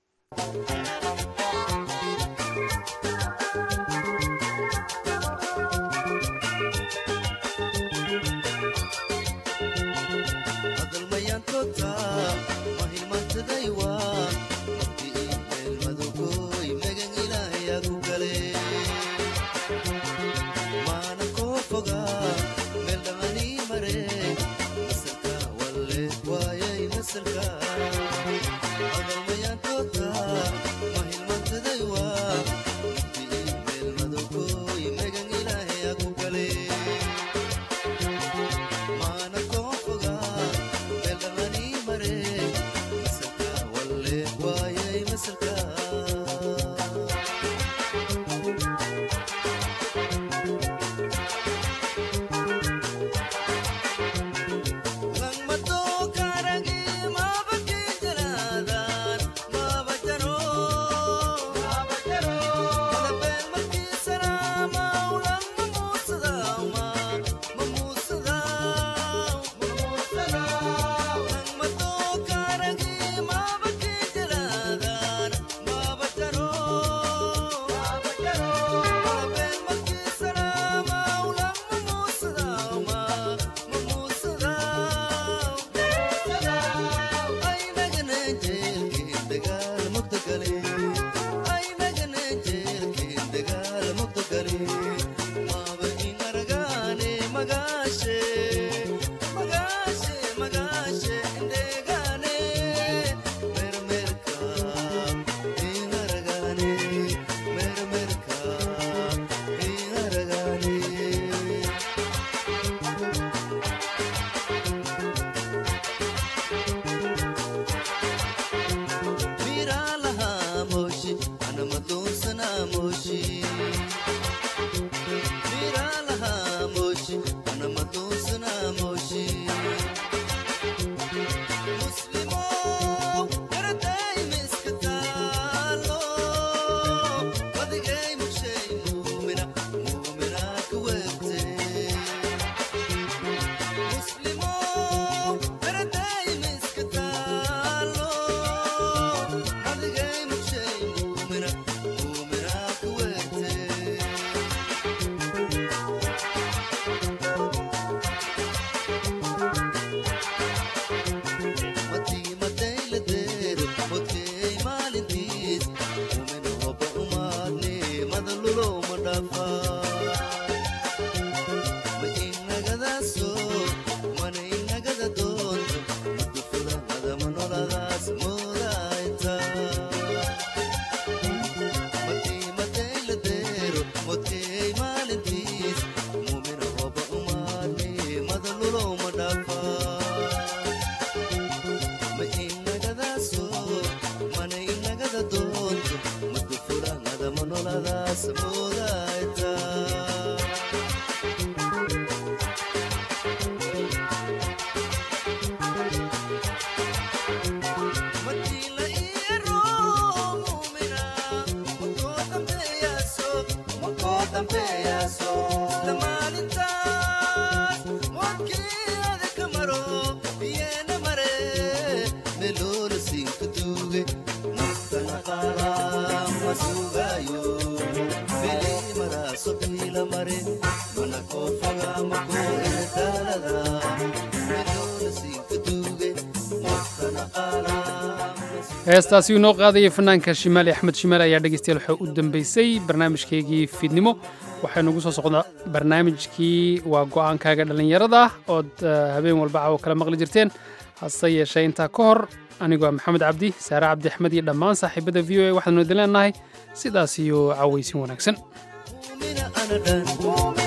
heestaasi uu noo qaadayay fanaanka shimaali axmed shimaali ayaa dhegaystayaal waxaa u dambaysay barnaamijkaygii fiidnimo waxaynu ugu soo socdaa barnaamijkii waa go'aankaaga dhallinyarada ood habeen walba cawo kala maqli jirteen hase yeeshee intaa ka hor anigoo ah maxamed cabdi saare cabdi axmed iyo dhammaan saaxiibada v o a waxaanu idin leenahay sidaas iyo cawaysin wanaagsan